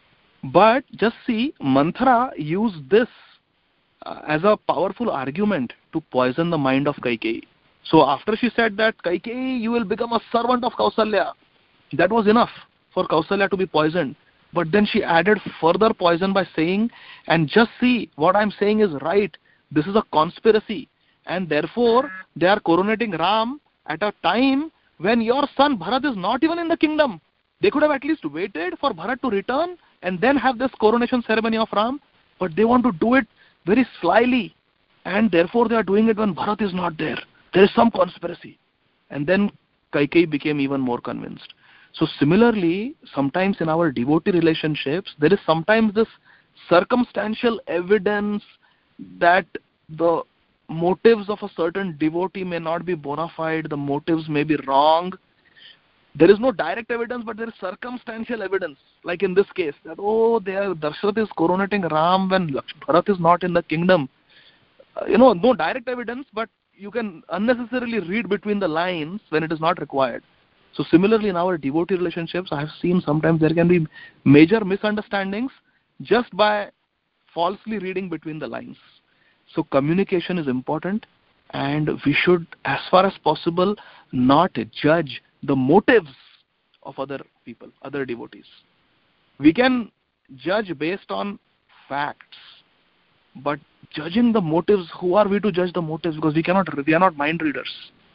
B: But just see, Manthara used this as a powerful argument to poison the mind of Kaikeyi. So after she said that, Kaikeyi, you will become a servant of Kausalya, that was enough for Kausalya to be poisoned. But then she added further poison by saying, and just see, what I'm saying is right, this is a conspiracy, and therefore they are coronating Ram at a time when your son Bharat is not even in the kingdom. They could have at least waited for Bharat to return and then have this coronation ceremony of Ram, but they want to do it very slyly, and therefore they are doing it when Bharat is not there. There is some conspiracy. And then Kaikeyi became even more convinced. So similarly, sometimes in our devotee relationships, there is sometimes this circumstantial evidence that the motives of a certain devotee may not be bona fide, the motives may be wrong. There is no direct evidence, but there is circumstantial evidence. Like in this case, that Darsharatha is coronating Ram when Bharat is not in the kingdom. No direct evidence, but you can unnecessarily read between the lines when it is not required. So similarly, in our devotee relationships, I have seen sometimes there can be major misunderstandings just by falsely reading between the lines. So communication is important, and we should, as far as possible, not judge the motives of other people, other devotees. We can judge based on facts, but judging the motives, who are we to judge the motives? Because we are not mind readers.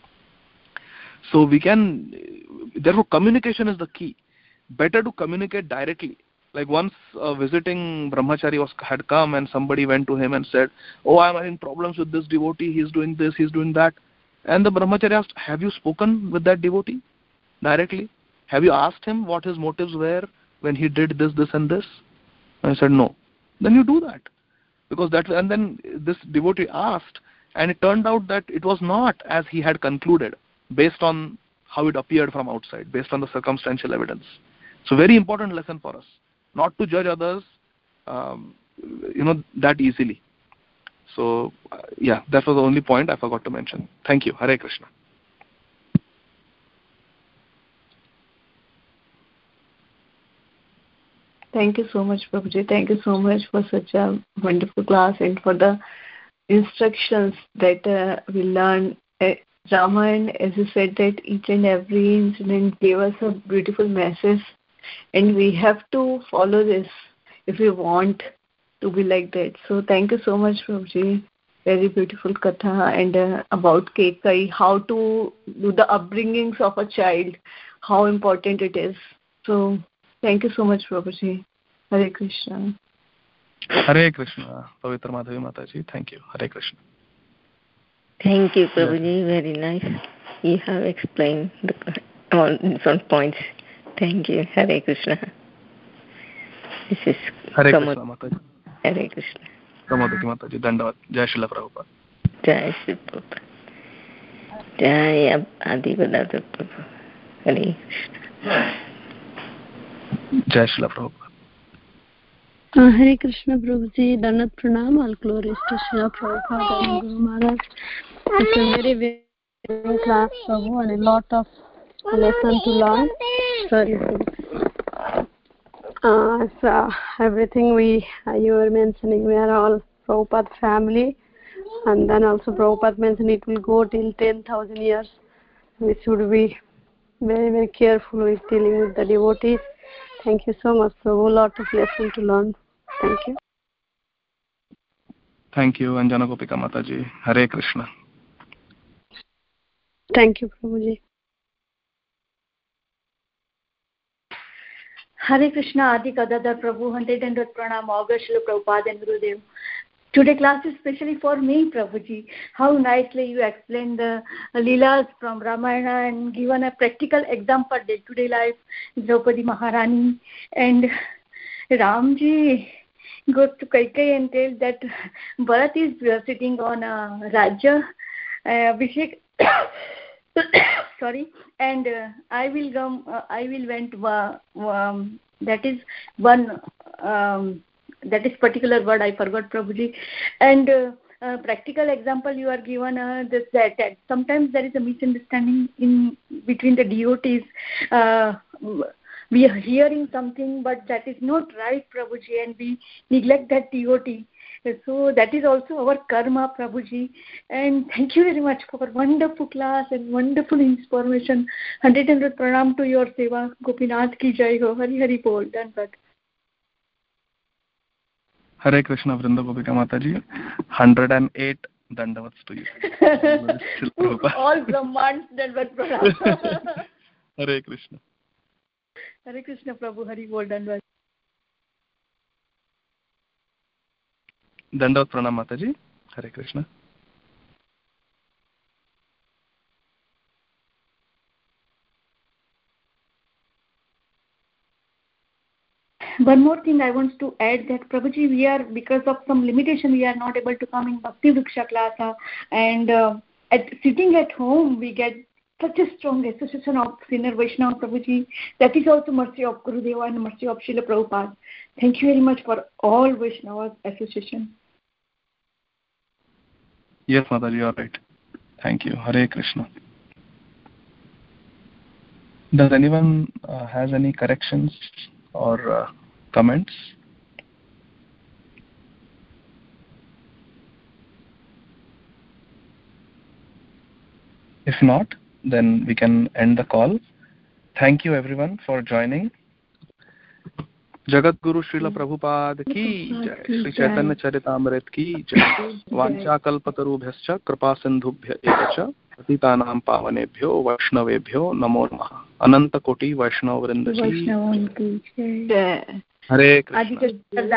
B: So therefore communication is the key. Better to communicate directly. Like once a visiting brahmachari had come and somebody went to him and said, I'm having problems with this devotee, he's doing this, he's doing that. And the brahmachari asked, have you spoken with that devotee directly? Have you asked him what his motives were when he did this, this and this? And I said, no. Then you do that. And then this devotee asked, and it turned out that it was not as he had concluded, based on how it appeared from outside, based on the circumstantial evidence. So very important lesson for us, not to judge others that easily. So that was the only point I forgot to mention. Thank you. Hare Krishna.
A: Thank you so much, Prabhuji. Thank you so much for such a wonderful class and for the instructions that we learned. Raman, as you said, that each and every incident gave us a beautiful message, and we have to follow this if we want to be like that. So thank you so much, Prabhuji. Very beautiful katha, and about Kaikeyi, how to do the upbringings of a child, how important it is. So thank you so much, Prabhuji. Hare Krishna.
B: Hare Krishna. Pavitra Madhavi Mataji, thank you. Hare Krishna.
C: Thank you, Prabhuji. Very nice. You have explained all different points. Thank you. Hare Krishna. This is
B: Hare Krishna, Mataji.
C: Hare Krishna.
B: Pramodaki Mataji. Dandavad. Jai Srila Prabhupada.
C: Jai Srila Prabhupada. Jai Adigadada Prabhu. Hare Krishna.
B: Jai Srila Prabhupada.
D: Hare Krishna, Prabhuji. Dandat Pranam. All glories to Srila Prabhupada and Guru Maharaj. It's a very, very good class, Prabhu, and a lot of lesson to learn. So everything you were mentioning, we are all Prabhupada family, and then also Prabhupada mentioned it will go till 10,000 years. We should be very, very careful with dealing with the devotees. Thank you so much, Prabhu. A lot of lesson to learn. Thank you.
B: Thank you, Anjana Gopika Mataji. Hare Krishna.
D: Thank you, Prabhuji.
E: Hare Krishna, Adi Kadadar Prabhu, 100 Pranam, August Srila Prabhupada and Gurudev. Today class is especially for me, Prabhuji. How nicely you explained the Leelas from Ramayana and given a practical example day-to-day life, Draupadi Maharani. And Ramji goes to Kaikeyi and tells that Bharat is sitting on a Rajya Abhishek. Sorry, and I will come. I will went. That is one. That is particular word I forgot, Prabhuji. And practical example you are given that sometimes there is a misunderstanding in between the devotees. we are hearing something, but that is not right, Prabhuji, and we neglect that devotee. So that is also our karma, Prabhuji. And thank you very much for wonderful class and wonderful information. 100 pranam to your seva. Gopinath ki jai ho. Hari Hari bol. Dhanvad.
B: Hare Krishna, Vrinda Gopika Mataji. 108 dandavats to you.
E: All Brahmans, Dhanvad pranam.
B: Hare Krishna.
E: Hare Krishna, Prabhu. Hari bol. Dhanvad.
B: Dandavat pranam Mataji. Hare Krishna.
E: One more thing I want to add that Prabhuji, we are, because of some limitation, we are not able to come in Bhakti Vriksha class, and sitting at home we get such a strong association of Senior Vaishnava, Prabhuji. That is also mercy of Gurudeva and mercy of Srila Prabhupada. Thank you very much for all Vaishnava association.
B: Yes, Mataji, you are right. Thank you. Hare Krishna. Does anyone has any corrections or comments? If not, then we can end the call. Thank you everyone for joining. Jagat Guru Srila Prabhupada ki jai. Shri Chaitanya Charitamrit ki jai. Vancha kalpatarubhyascha kripa sindhubhya evacha patitanam pavanebhyo vaishnavebhyo namo namaha. Ananta koti Vaishnava vrinda ki jai. Hare Krishna.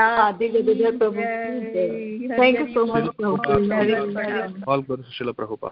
A: Thank you so much.
B: All Guru Srila Prabhupada.